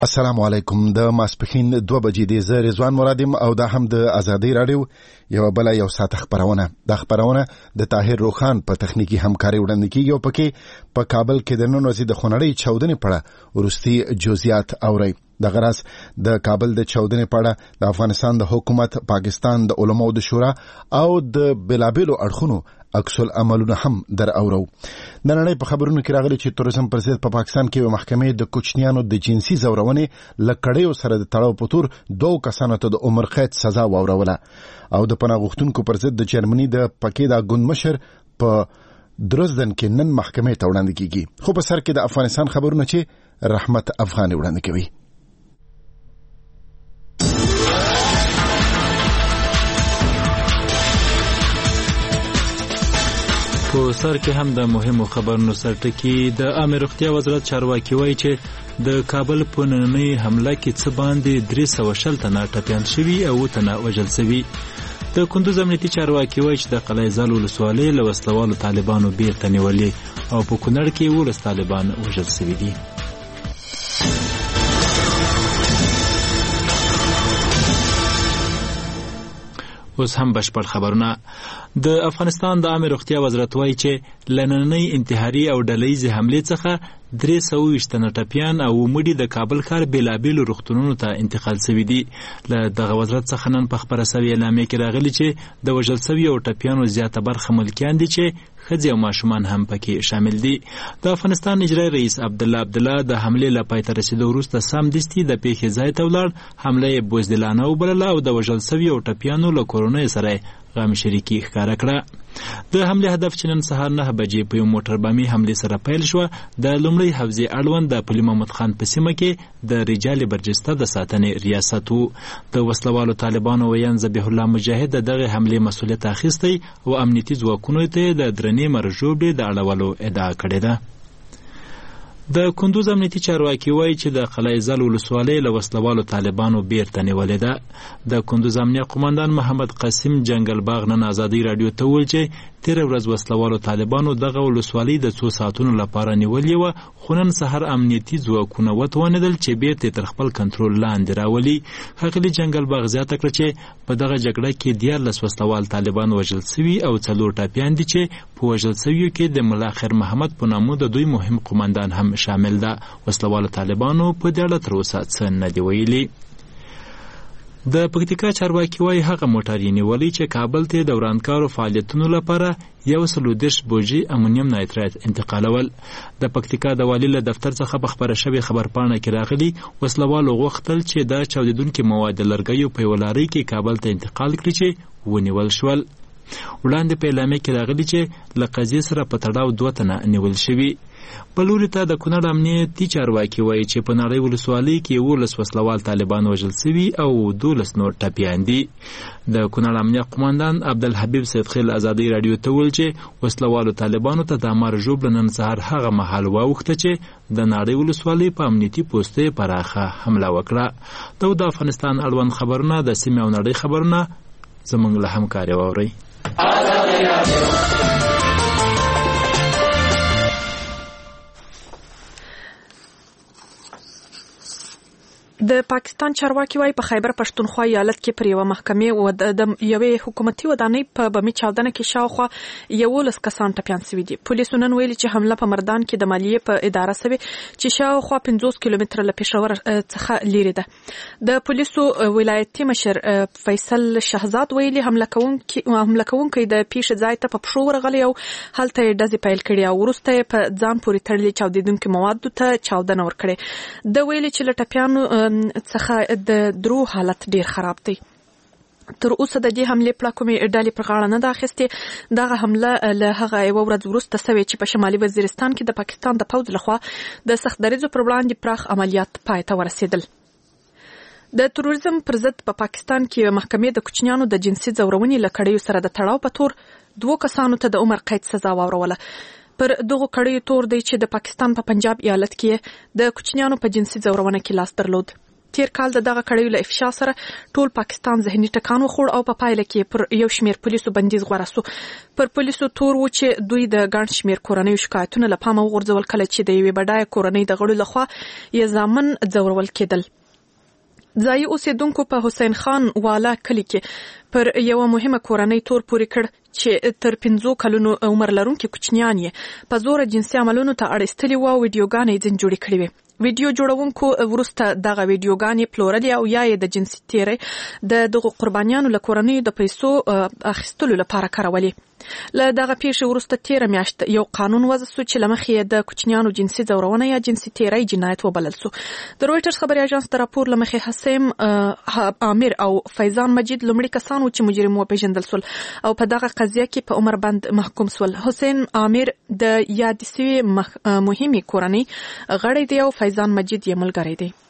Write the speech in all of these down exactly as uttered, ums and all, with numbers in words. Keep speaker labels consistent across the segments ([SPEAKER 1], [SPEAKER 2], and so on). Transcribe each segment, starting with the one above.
[SPEAKER 1] السلام علیکم. د ماسپخین دوه بجې د زه رضوان مرادم او دا هم د ازادي رادیو یو بل یو ساعت خبرونه. د خبرونه د طاهر روخان په تخنیکی همکاري وړاندې کیږي او پکې په کابل کې د نن ورځې د خونړۍ چاودنې په اړه ورستي جزئیات اوري. د غراس د کابل د چاودنې په اړه د افغانستان د حکومت، پاکستان د علماو د شورا او د بلابلو اړخونو عکس العملونه هم در اورو. د نړۍ په خبرونو کې راغلي چې تورزم پر ضد په پا پاکستان کې محکمې د کوچنیانو د جنسي زورونې لکړیو سره د تړاو په تور دوه کسانو ته د عمر قید سزا واوروله او د پناه غوښتونکو پر ضد د جرمني د پکې د ګوندمشر په دروزدن کې نن محکمې ته وړاندې کیږي. خو په سر کې د افغانستان خبرونه چې رحمت افغاني وړاندې کوي.
[SPEAKER 2] په سر کې هم د مهمو خبرونو سرټکی د عامه روغتیا وزارت چارواکي وایي چې د کابل په نننۍ حمله کې څه باندې درې سوه شل تنه ټپیان شوي او تنه وژل شوي. د کندوز امنیتي چارواکي وایي چې د قلعه زال ولسوالۍ له وسلوالو طالبانو بیرته نیولې او په کونړ کې ولس طالبان وژل شوي دي. اوس هم بشپړ خبرونه. د افغانستان د عامه روغتیا وزارت وایي چې له نننۍ انتحاري او ډلهییزې حملې څخه درې سوه ویشت تنه ټپیان او مړي د کابل ښار بېلابېلو روغتونونو ته انتقال شوي دي. له دغه وزارت څخه نن په خپره سوې اعلامیه کې راغلي چې د وژل شویو ټپیانو زیاته برخه ملکیان دي چې ښځې او ماشومان هم پکې شامل دي. د افغانستان اجرایي رئیس عبدالله عبدالله د حملې له پای ته رسېدو وروسته سمدستي د پیښې ځای ته ولاړ. حمله یې بزدلانه وبلله او د وژل شویو ټپیانو له کورنیو سره غم شریکي ښکاره کړه. د حملې هدف چې نن سهار نه بجې په یو موټر بامي حملې سره پیل شوه د لومړۍ حوزې اړوند د پلي محمود خان په سیمه کې د رجال برجسته د ساتنې ریاست و. د وسلوالو طالبانو ویان ذبیح الله مجاهد د دغه حملې مسؤلیت اخیستی او امنیتي ځواکونو ته د درنې مرجوبې د اړولو ادعا کړې ده. د کندوز امنیتي چارواکي وایي چې د قلعه زال ولسوالۍ له وسلوالو طالبانو بیرته نیولې ده. د کندوز امنیه قماندان محمد قاسم جنگل باغ نن ازادي رادیو ته وویل چې تېره ورځ وسلوالو طالبانو دغه ولسوالۍ د څو ساعتونو لپاره نیولې وه، خو نن سهار امنیتي ځواکونه وتوانېدل چې بیرته تر خپل کنټرول لاندې راولي. ښاغلي جنګل باغ زیاته کړه چې په دغه جګړه کې دیارلس وسلوال طالبان وژل سوي او څلور ټپیان دي چې په وژل سویو کې د ملا خیر محمد په نامه د دوی مهم قماندان هم شامل ده. وسلوالو طالبانو په دې اړه تر اوسه څه نه دي ویلي. د پکتیکا چارواکي وایي هغه موټر یې نیولی چې کابل ته د ورانکارو فعالیتونو لپاره یو سلو دېرش بوجي امونیم نایتریت انتقالول. د پکتیکا د والي له دفتر څخه په خپره شوې خبرپاڼه کې راغلي وسلوالو غوښتل چې دا چاودېدونکي مواد د لرګیو په یوه لارۍ کې کابل ته انتقال کړي چې ونیول شول. وړاندې په اعلامیه کې راغلي چې له قضیې سره په تړاو دوه تنه نیول شوي. بل لوري ته د کونړ امنیتي چارواکي وایي چې په نړۍ ولسوالۍ کې یولس وسلوال طالبان وژل سوي او دولس نور ټپیان دي. د کونړ امنیه قماندان عبدالحبیب سیدخیل ازادي رادیو ته وویل چې وسلوالو طالبانو ته د مرجوب له نن سهار هغه مهال واوښته چې د نړۍ ولسوالۍ په امنیتي پوستې پراخه حمله وکړه. دا د افغانستان اړوند خبرونه د سیمې او نړۍ خبرونه زموږ له همکاري واورئ.
[SPEAKER 3] د پاکستان چارواکي وایي په خیبر پښتونخوا ایالت کې پر یوه محکمې و د یوې حکومتي ودانۍ په بمي چاودنه کې شاوخوا یولس کسان ټپیان شوي دي. پولیسو نن ویلي چې حمله په مردان کې د مالیې په اداره سوې چې شاوخوا پنځوس کیلومتره له پېښور څخه لیرې ده. د پولیسو ولایتي مشر فیصل شهزاد ویلي حمله کوونکي حمله کوونکي د پیښې ځای ته په پښو ورغلی او هلته یې ډزې پیل کړې او وروسته یې په ځان پورې تړلي چاودېدونکي موادو ته چاودنه ورکړې. د ویلي چې له ټپیانو څخه د درو حالت ډیر خراب دی. تر اوسه د دې حملې پړه کومې ډلې پر غاړه نه ده اخیستې. دغه حمله له هغه یوه ورځ وروسته سوې چې په شمالي وزیرستان کې د پاکستان د پوځ لخوا د سخت دریځو پر وړاندې پراخ عملیات پای ته ورسېدل. د تروریزم پر ضد په پاکستان کې محکمې د کوچنیانو د جنسي ځورونې له کړیو سره د تړاو په تور دوو کسانو ته د عمر قید سزا واوروله. پر دغو کړیو تور دی چې د پاکستان په پنجاب ایالت کې د کوچنیانو په جنسي ځورونه کې لاس درلود. تیر کال د دغه کړیو له افشا سره ټول پاکستان ذهني ټکان وخوړ او په پایله کې پر یو شمېر پولیسو بندیز غوړه سو. پر پولیسو تور و چې دوی د ګڼ شمېر کورنیو شکایتونه له پامه وغورځول کله چې د یوې بډایه کورنۍ د غړو لخوا یې زامن ځورول کېدل. ځایي اوسیدونکو په حسین خان والا کلي کې پر یو مهمه کورنۍ تور پورې کړ چې تر پنځو کلونو عمر لرونکي کوچنیان یې په زور جنسي عملونو ته اړ ایستلي وو او ویډیوګانې یې ځین جوړې کړې وې. ویډیو جوړونکو وروسته دغه ویډیوګانې پلورلې او یا یې د جنسي تیرۍ د دغو قربانیانو له کورنیو د پیسو اخیستلو لپاره کارولې. له دغه پیښې وروسته تیره میاشت یو قانون وضع سو چې له مخې یې د کوچنیانو جنسي ځورونه یا جنسي تیرۍ جنایت وبلل سو. د رویټرز خبري اژانس د راپور له مخې حسیم عامر او فیضان مجید لومړي کسان و چې مجرم وپېژندل سول او په دغه قضیه کې په عمر بند محکوم سول. حسین عامر د یاد سوي مهمې کورنۍ غړی دی او فیضان مجید یې ملګری دی.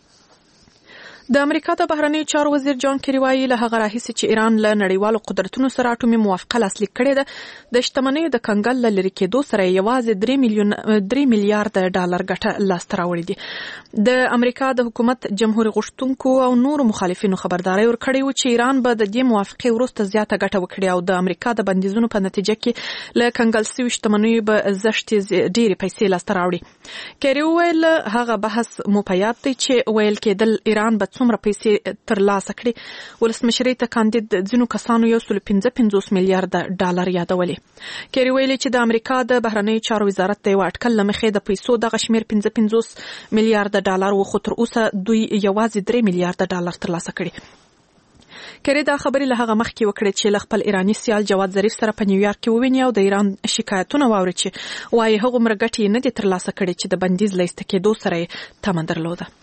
[SPEAKER 3] د امریکا د بهرنیو چارو وزیر جان کری وایي له هغه راهیسې چې ایران له نړیوالو قدرتونو سره اټومي موافقه لاسلیک کړې ده د شتمنیو د کنګل له لرې کېدو سره یوازې درې میلیون درې میلیارډ ډالر ګټه لاسته راوړې دي. د امریکا د حکومت جمهوریت غوښتونکو او نورو مخالفینو خبرداری ورکړې و چې ایران به د دې موافقې وروسته زیاته ګټه وکړي او د امریکا د بندیزونو په نتیجه کې له کنګل شویو شتمنیو به زښتې ډېرې پیسې لاسته راوړي. کری وویل هغه بحث مو په یاد دی چې ویل کېدل ایران به څومره پیسې ترلاسه کړي. ولسمشرۍ ته کاندید ځینو کسانو یو سل پنځه پنځوس میلیارډ ډالر یادولې. کری ویلي چې د امریکا د بهرنیو چارو وزارت د یو اټکل له مخې د پیسو دغه شمېر پنځه پنځوس میلیارډ ډالر و خو تر اوسه دوی یوازې درې میلیارډ ډالر ترلاسه کړي. کری دا خبرې له هغه مخکې وکړې چې له خپل ایراني سیال جواد ظریف سره په نیویارک کې وویني او د ایران شکایتونه واوري چې وایي هغومره ګټې نه دي ترلاسه کړي چې د بندیز له ایسته کېدو سره یې تمه درلوده.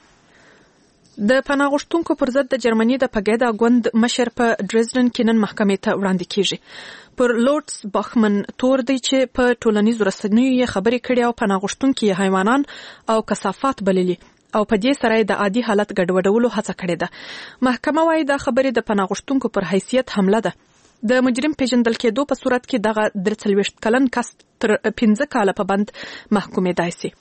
[SPEAKER 3] د پناه غوښتونکو پر ضد د جرمني د پګیدا ګوند مشر په ډریزډن کې نن محکمې ته وړاندې کیږي. پر لورډز باخمن تور دی چې په ټولنیزو رسنیو یې خبرې کړې او پناه غوښتونکي یې حیوانان او کثافات بللي او په دې سره د عادي حالت ګډوډولو هڅه کړې ده. محکمه وايي دا خبرې د پناه غوښتونکو پر حیثیت حمله ده. د مجرم پیژندل کېدو په صورت کې دغه درې څلوېښت کلن کس تر پنځه کاله په بند محکومېدای سي.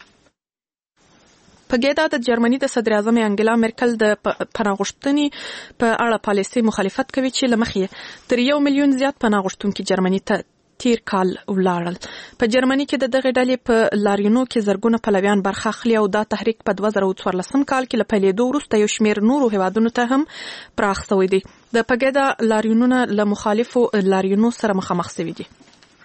[SPEAKER 3] پګیدا د جرمني د صدر اعظم انګلا مرکل د پناه غوښتنې په اړه پالیسي مخالفت کوي چې له مخې تر یو میلیون زیات پناه غوښتونکي جرمني ته تیر کال ولاړل. په جرمني کې د دغه ډلې په لارینو کې زرګونه پلویان برخه اخلي او دا تحریک په دوه زره څوارلسم کال کې له پیلېدو وروسته یو شمېر نورو هیوادونو ته هم پراخ شوی دی. د پګیدا لارینونه له مخالفو لارینو سره مخامخ شوي دي.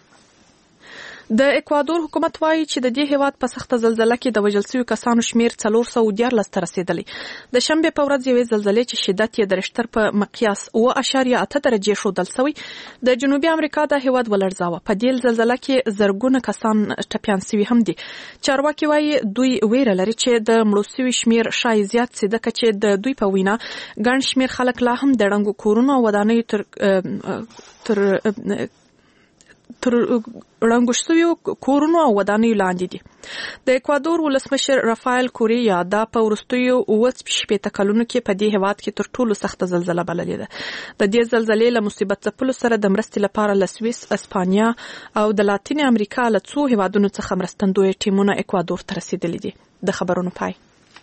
[SPEAKER 3] د اکوادور حکومت وایي چې د دې هیواد په سخته زلزلې کې د وژل شویو کسانو شمیر څلور سوه دیارلس ته رسېدلی. د شنبې په ورځ یوې زلزلې چې شدت یې د رشتر په مقیاس اوه اعشاریه اته درجې ښودل شوی د جنوبي امریکا د هیواد ولړزاوه. په دې زلزلې کې زرګونه کسان ټپیان شوي هم دي. چارواکي وایي دوی ویره لري چې د مړو شویو شمیر شاید زیات شي ځکه چې د دوی په وینا ګڼ شمیر خلک لا هم د ړنګو کورونو او ودانیو تر تر تر ړنګو شویو کورونو او ودانیو لاندې دي. د اکوادور ولسمشر رافایل کوریا دا په وروستیو اوه شپېته کلونو کې په دې هیواد کې تر ټولو سخته زلزله بللې ده. د دې زلزلې له مصیبت ځپلو سره د مرستې لپاره له سویس، اسپانیا او د لاتین امریکا له څو هیوادونو څخه مرستندوی ټیمونه اکوادور ته رسېدلي دي. د خبرونو پای.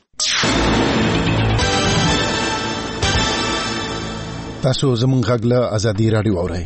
[SPEAKER 1] تاسو زموږ غږ له ازادي راډیو اورئ.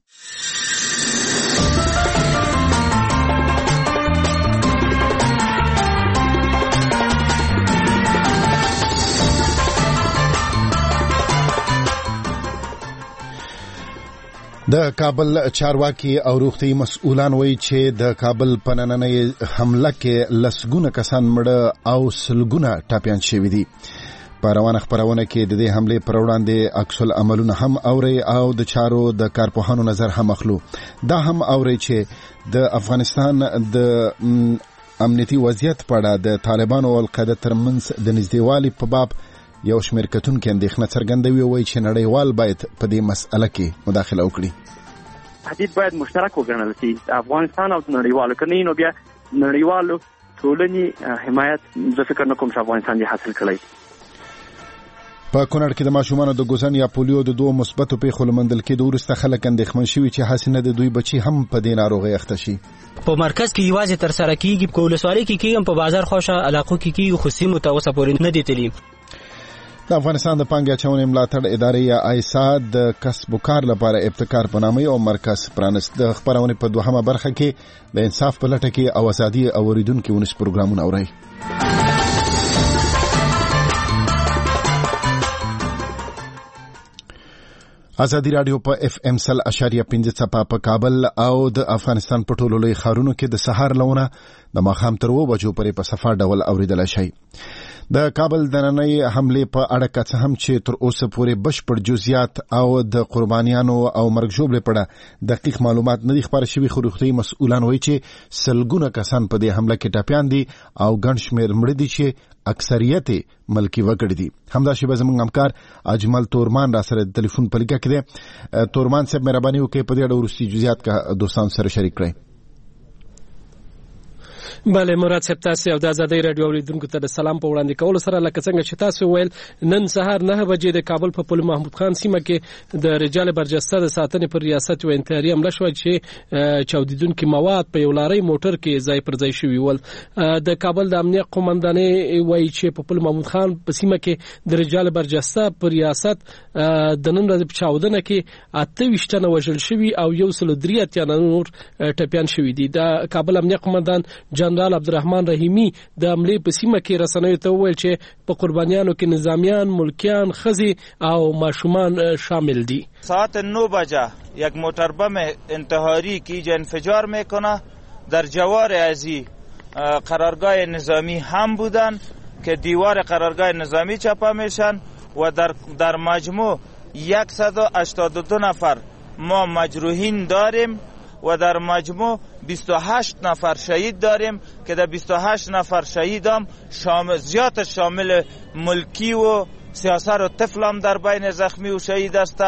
[SPEAKER 1] د کابل چارواکي او روغتي مسؤلان وایي چې د کابل په نننۍ حمله کې لسګونه کسان مړه او سلګونه ټپیان شوي دي. په روانه خبرونه کې د دې حملې پر وړاندې عکس العملونه هم اوري او د چارو د کارپوهانو نظر هم اخلو. دا هم اوري چې د افغانستان د امنیتي وضعیت په اړه د طالبانو او القاعده ترمنځ د نږدېوالي په باب یو شمېر کتونکي اندېښنه څرګندوي او وایي چې نړیوال باید په دې مسأله کې مداخله وکړي.
[SPEAKER 4] تهدید باید مشترک وګڼل شي. افغانستان او نړیوالو کني نو بیا نړیوالو ټولنې حمایت د فکر نه کوم چې افغانستان یې حاصل کړی.
[SPEAKER 1] په کونړ کې د ماشومانو د ګوزن یا پولیو د دوه مثبتو پیښو لمندل کېدو وروسته خلک اندېښمن شوي چې حسینه د دوی بچي هم په دې ناروغۍ اخته شي.
[SPEAKER 5] په مرکز کې یوازې تر سره کېږي، په ولسوالۍ کې کېږي، په بازار خوښه علاقو کې کېږي، خو سیمو ته اوسه پورې نه دي تللي.
[SPEAKER 1] د افغانستان د پانګې اچونې ملاتړ ادارې یا آیسا د کسب و کار لپاره ابتکار په نامه یو مرکز پرانست. د خبرونې په دوهمه برخه کې د انصاف په لټه کې او ازادي او اوریدونکو ونس پروګرامونه اوري. ازادي رادیو په اف ام سل اشاریه پنځه څپه په کابل او د افغانستان په ټولو لوی ښارونو کې د سهار لونه د ماښام تر اوه بجو پورې په صفه ډول اوریدلای شي. د کابل د نننۍ حملې په اړه که څه هم چې تر اوسه پورې بشپړ جزئیات او د قربانیانو او مرګ ژوبلې په اړه دقیق معلومات نه دي خپاره شوي، خو روغتیایي مسؤلان وایي چې سلګونه کسان په دې حمله کې ټپیان دي او ګڼ شمېر مړه دي چې اکثریت ملکی وګړي دي. همداشبه زموږ همکار اجمل تورمان را سره د ټلیفون په لیکه کې دی. تورمان صاحب مهرباني وکړئ په دې اړه وروستي جزئیات که دوستان سره شریک کړئ.
[SPEAKER 6] بله مراد صاحب، تاسو او د ازادي رادیو اوریدونکو ته د سلام په وړاندې کولو سره لکه څنګه چې تاسو ویل نن سهار نه بجې د کابل په پل محمود خان سیمه کې د رجال برجسته د ساتنې پر ریاست و انتحاري حمله شوه چې چاودیدونکي مواد په یو لارۍ موټر کې ځای پر ځای شوي ول. د کابل د امنیت قومندانۍ وایي چې په پل محمود خان په سیمه کې د رجال برجسته پر ریاست د نن ورځې په چاودنه کې اته ویشت تنه وژل شوي او یو سل درې اتیا نور ټپیان شوي دي. د کابل امنیت قومندان جنرال عبدالرحمن رحیمی د حملې په سیمه کې رسنیو ته وویل چې په قربانیانو کې نظامیان، ملکیان، ښځې او ماشومان شامل دي.
[SPEAKER 7] ساعت نه بجه یک موتر بم انتحاری که اینجا انفجار میکنه در جوار ازی قرارگاه نظامی هم بودن که دیوار قرارگاه نظامی چپا میشن و در در مجموع صد و هشتاد و دو نفر ما مجروحین داریم و در مجموع بیست و هشت نفر شهید داریم که در بیست و هشت نفر شهید هم شامل زیاد شامل ملکی و سیاسر و طفل هم در بین زخمی و شهید است.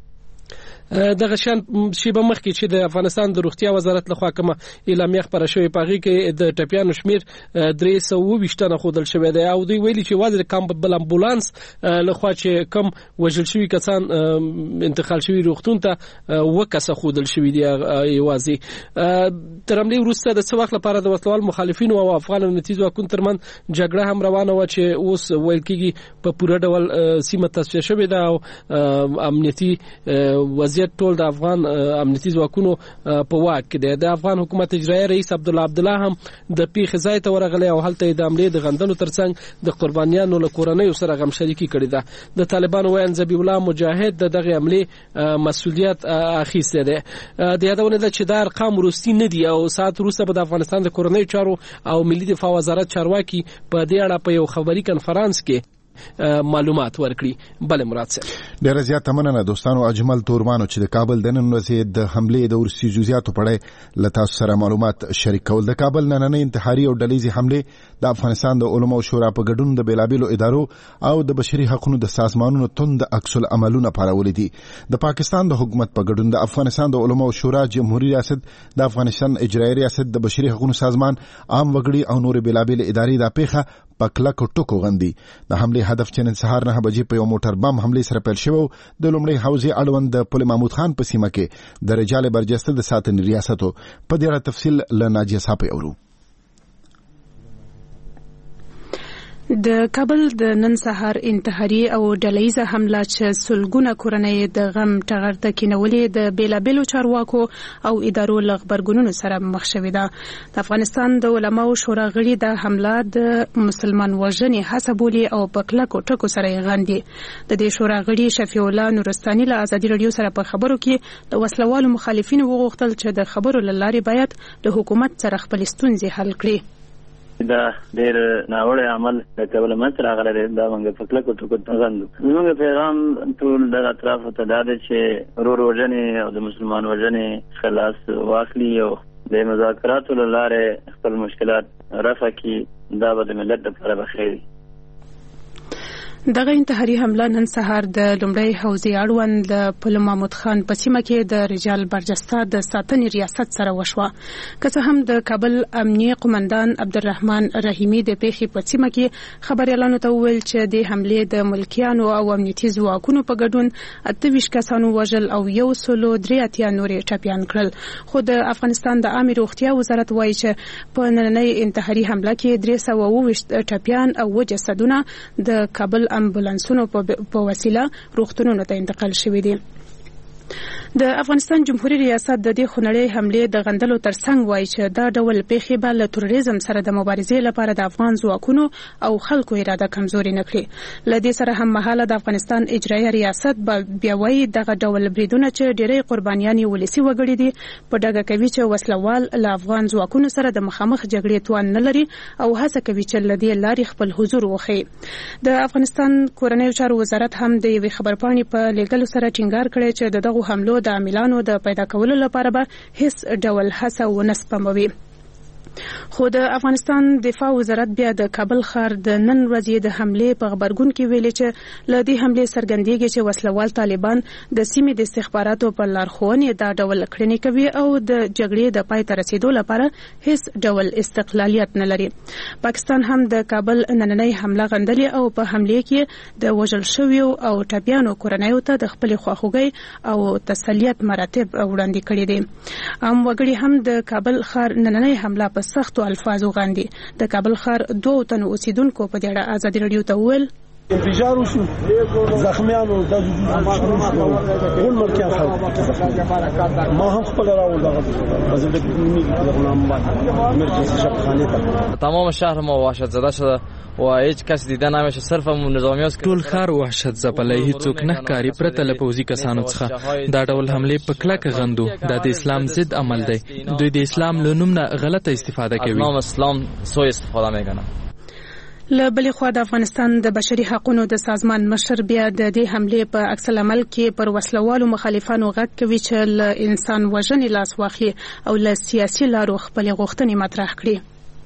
[SPEAKER 6] دغه شان شیبه مخکې چې د افغانستان د روغتیا وزارت لخوا کومه اعلامیه خپره شوې په هغې کې د ټپیانو شمېر درې سوه اووه ویشت تنه ښودل شوی دی او دوی ویلي چې یوازې د کامبل امبولانس لخوا چې کم وژل شوي کسان انتقال شوي روغتون ته اووه کسه ښودل شوي دي یوازې. تر حملې وروسته د څه وخت لپاره د وسلوال مخالفینو او افغان امنیتي ځواکونو ترمنځ جګړه هم روانه وه چې اوس ویل کېږي په پوره ډول سیمه تصفیه شوې ده او امنیتي وضعیت ټول د افغان امنیتي ځواکونو په واک کې دی. د افغان حکومت اجرایي رئیس عبدالله عبدالله هم د پیښې ځای ته ورغلی او هلته یې د حملې د غندلو ترڅنګ د قربانیانو له کورنیو سره غمشریکي کړې ده. د طالبانو ویاند ذبیح الله مجاهد د دغې حملې مسؤلیت اخیستی دی. د یادونه ده چې دا ارقام وروستي نه دي او ساعت وروسته به د افغانستان د کورنیو چارو او ملي دفاع وزارت چارواکي په دې اړه په یو خبري کنفرانس کې معلومات ورکړي. بله مراد صاحب،
[SPEAKER 1] ډېره زیاته مننه دوستانو. اجمل تورمانو چې د کابل د نن ورځې د حملې د وروستي جزئیاتو په اړه له تاسو سره معلومات شریک کول. د کابل نننۍ انتحاري او ډلیزې حملې د افغانستان د علماو شورا په ګډون د بېلابېلو ادارو او د بشري حقونو د سازمانونو توند عکس العملونه پارولي دي. د پاکستان د حکومت په ګډون د افغانستان د علماو شورا، جمهوریت ریاست، د افغانستان اجرایي ریاست، د بشري حقونو سازمان، عام وګړي او نور بېلابېلې ادارې دا پیښه په کلکو ټکو غندي. د حملې هدف چې نن سهار نه بجې په یو موټر بم حملې سره پیل شوی د لومړۍ حوزې اړوند د پل محمود خان په سیمه کې د رجال برجسته د ساتنې ریاستو. په دې اړه تفصیل له ناجیه صاحب اورو.
[SPEAKER 8] د کابل د نن سهار انتحاري او ډلهیزه حمله چې سلګونه کورنۍ د غم ټغر ته کېنولې د بیلابیلو چارواکو او ادارو له غبرګونونو سره مخ شوې ده. د افغانستان د علماو شورا غړي د حمله د مسلمان وژنې هڅه بولي او په کلکو ټکو سره یې غندي. د دې شورا غړي شفیع الله نورستاني له ازادي رادیو سره په خبرو کې د وسلوالو مخالفینو وغوښتل چې د خبرو له لارې باید د حکومت سره خپل ستونزې حل کړي.
[SPEAKER 9] دا ډېر ناوړه عمل د کابل منځ راغلی دی. دا موږ په کلکو ټکو غندو. زموږ پیغام ټول د اطرافو ته دا دی چې ورور وژنې او د مسلمان وژنې خلاص واخلي او د مذاکراتو له لارې خپل مشکلات رفع کړي. دا به د ملت لپاره به خیر وي.
[SPEAKER 8] دغه انتحاري حمله نن سهار د لومړۍ حوزې اړوند د پل محمود خان په سیمه کې د رجال برجسته د ساتنې ریاست سره وشوه. که څه هم د کابل امنیه قومندان عبدالرحمن رحیمی د پیښې په سیمه کې خبریالانو ته وویل چې د حملې د ملکیانو او امنیتي ځواکونو په ګډون اته ویشت کسانو وژل او یو سلو درې اتیا نورې ټپیان کړل. خو د افغانستان د عامې روغتیا وزارت وایي چې په نننۍ انتحاري حمله کې درې سوه اووه ویشت ټپیان او اووه جسدونه د کابل امبولانسونو په وسیله روغتونونو ته انتقال شوي دي. د افغانستان جمهوریت ریاست د دې خونړۍ حملې د غندلو ترڅنګ وایي چې دا ډول پیښې به له تروریزم سره د مبارزې لپاره د افغان ځواکونو او خلکو اراده کمزوري نه کړي. له دې سره هم مهاله د افغانستان اجرایي ریاست به بیا وایي دغه ډول بریدونه چې ډېری قربانیان یې ولسي وګړي دي په ډاګه کوي چې وسلوال له افغان ځواکونو سره د مخامخ جګړې توان نه لري او هڅه کوي چې له دې لارې خپل حضور وښيي. د افغانستان کورنیو چارو وزارت هم د یوې خبرپاڼې په لیږلو سره ټینګار کړی چې د دغو حملو د عاملانو د پیدا کولو لپاره به هیڅ ډول هڅه ونه سپموي. خو د افغانستان دفاع وزارت بیا د کابل ښار د نن ورځې د حملې په خبرګون کې ویلي چې له دې حملې څرګندېږي چې وسلوال طالبان د سیمې د استخباراتو په لارښوونې دا ډول کړنې کوي او د جګړې د پای ته رسیدو لپاره هیڅ ډول استقلالیت نه لري. پاکستان هم د کابل نننۍ حمله غندلې او په حملې کې د وژل شویو او ټپیانو کورنیو ته د خپلې خواخوږۍ او تسلیت مراتب وړاندې کړي دي. عام وګړي هم د کابل ښار نننۍ حمله په سختو الفاظو غندي. د کابل ښار دوه تنو اوسیدونکو په دې اړه ازادي رادیو ته وویل
[SPEAKER 10] انفجار وشو زخمیانو د ټول ملکیان خلک ما هم خپل راول دغه وزیر د غلام مرکزی شفخانه ته
[SPEAKER 11] تمام شهر ما وحشت زده شده و هیچ کس دیده نمیشه صرف نظامی است.
[SPEAKER 2] ټول ښار وحشت زپلی هیڅوک نه ښکاري پرته له پوځي کسانو څخه. دا ډول حملې په کلکه غندو. دا د اسلام ضد عمل دی. دوی د اسلام له نوم نه غلطه استفاده کوي.
[SPEAKER 11] نام اسلام سوء استفاده میکنه.
[SPEAKER 8] له بلې خوا د افغانستان د بشري حقوقو د سازمان مشر بیا د دې حملې په عکس العمل کې پر وسلوالو مخالفانو غږ کوي چې له انسان وژنې لاس واخلي او له سیاسي لارو خپلې غوښتنې مطرح کړي.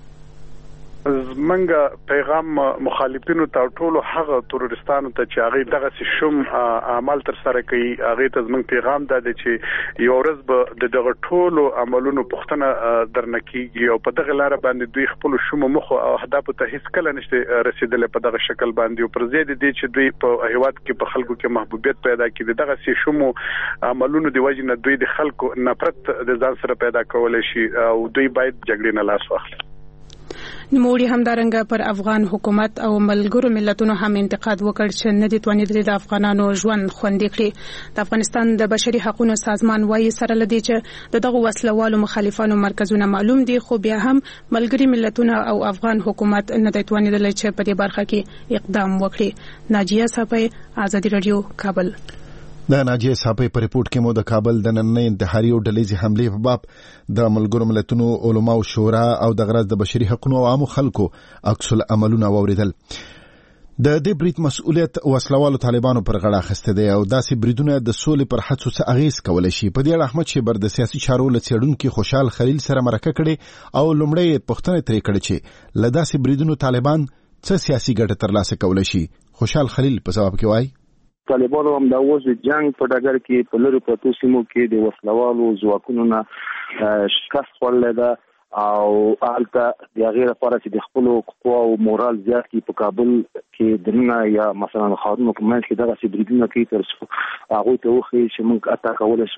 [SPEAKER 12] زمونږ پیغام مخالفینو ته ټولو هغه تروریستانو ته چې هغه دغه شوم عمل تر سره کوي هغه ته زمونږ پیغام دا دی چې یو ورځ به د دغه ټولو عملونو پوښتنه درنه کیږي او په دغه لار باندې دوی خپل شوم مخ او اهداف ته هیڅ کله نشته رسیدل په دغه شکل باندې او پر ضد دي چې دوی په هیواد کې په خلکو کې محبوبیت پیدا کړي. دغه سي شوم عملونو دی وجه نه دوی د خلکو نفرت د ځان سره پیدا کول شي او دوی باید جګړې نه لاس واخلي.
[SPEAKER 8] نوموړي همدارنګه پر افغان حکومت او ملګرو ملتونو هم انتقاد وکړ چې نه دي توانیدلي د افغانانو ژوند خوندي کړي. د افغانستان د بشري حقوقو سازمان وايي سره لدی چې د دغه وسلوالو مخالفانو مرکزونه معلوم دي خو بیا هم ملګري ملتونه او افغان حکومت نه دي توانیدلي چې په دې برخه کې اقدام وکړي. ناجیه صاحب، آزادي رادیو، کابل.
[SPEAKER 1] د ناجیه صاحب په ریپورت کې مو د کابل د نننۍ انتحاري او ډلېزي حملې په باب د ملګرو ملتونو علماو شورا او د غرض د بشري حقوقو او عامو خلکو عکس العملونه واوریدل. د دې برید مسؤلیت وسلوالو طالبانو پر غاړه اخیسته دی او داسې بریدونه د سولې پر هڅو څه اغیز کولی شي. په دې اړه احمد شیبر د سیاسي چارو له څېړونکي خوشحال خلیل سره مرکه کړې او لومړی پوښتنه ترې کړې چې له داسې بریدونو طالبان څه سیاسي ګټه ترلاسه کولی شي. خوشحال خلیل په ځواب کې وایي
[SPEAKER 13] طالبانو هم د اوس د جنگ په ډګر کې په لري پروتو سیمو کې د وسلوالو ځواکونو نه شکست خوړلې ده او البته د هغې لپاره چې د خپلو قوا او مورال زیات کړي په کابل کې دننه یا مثلا ښارونو په منځ کې دغسې بریدونه کوي تر څو هغوی ته وښیي چې موږ اتا کولی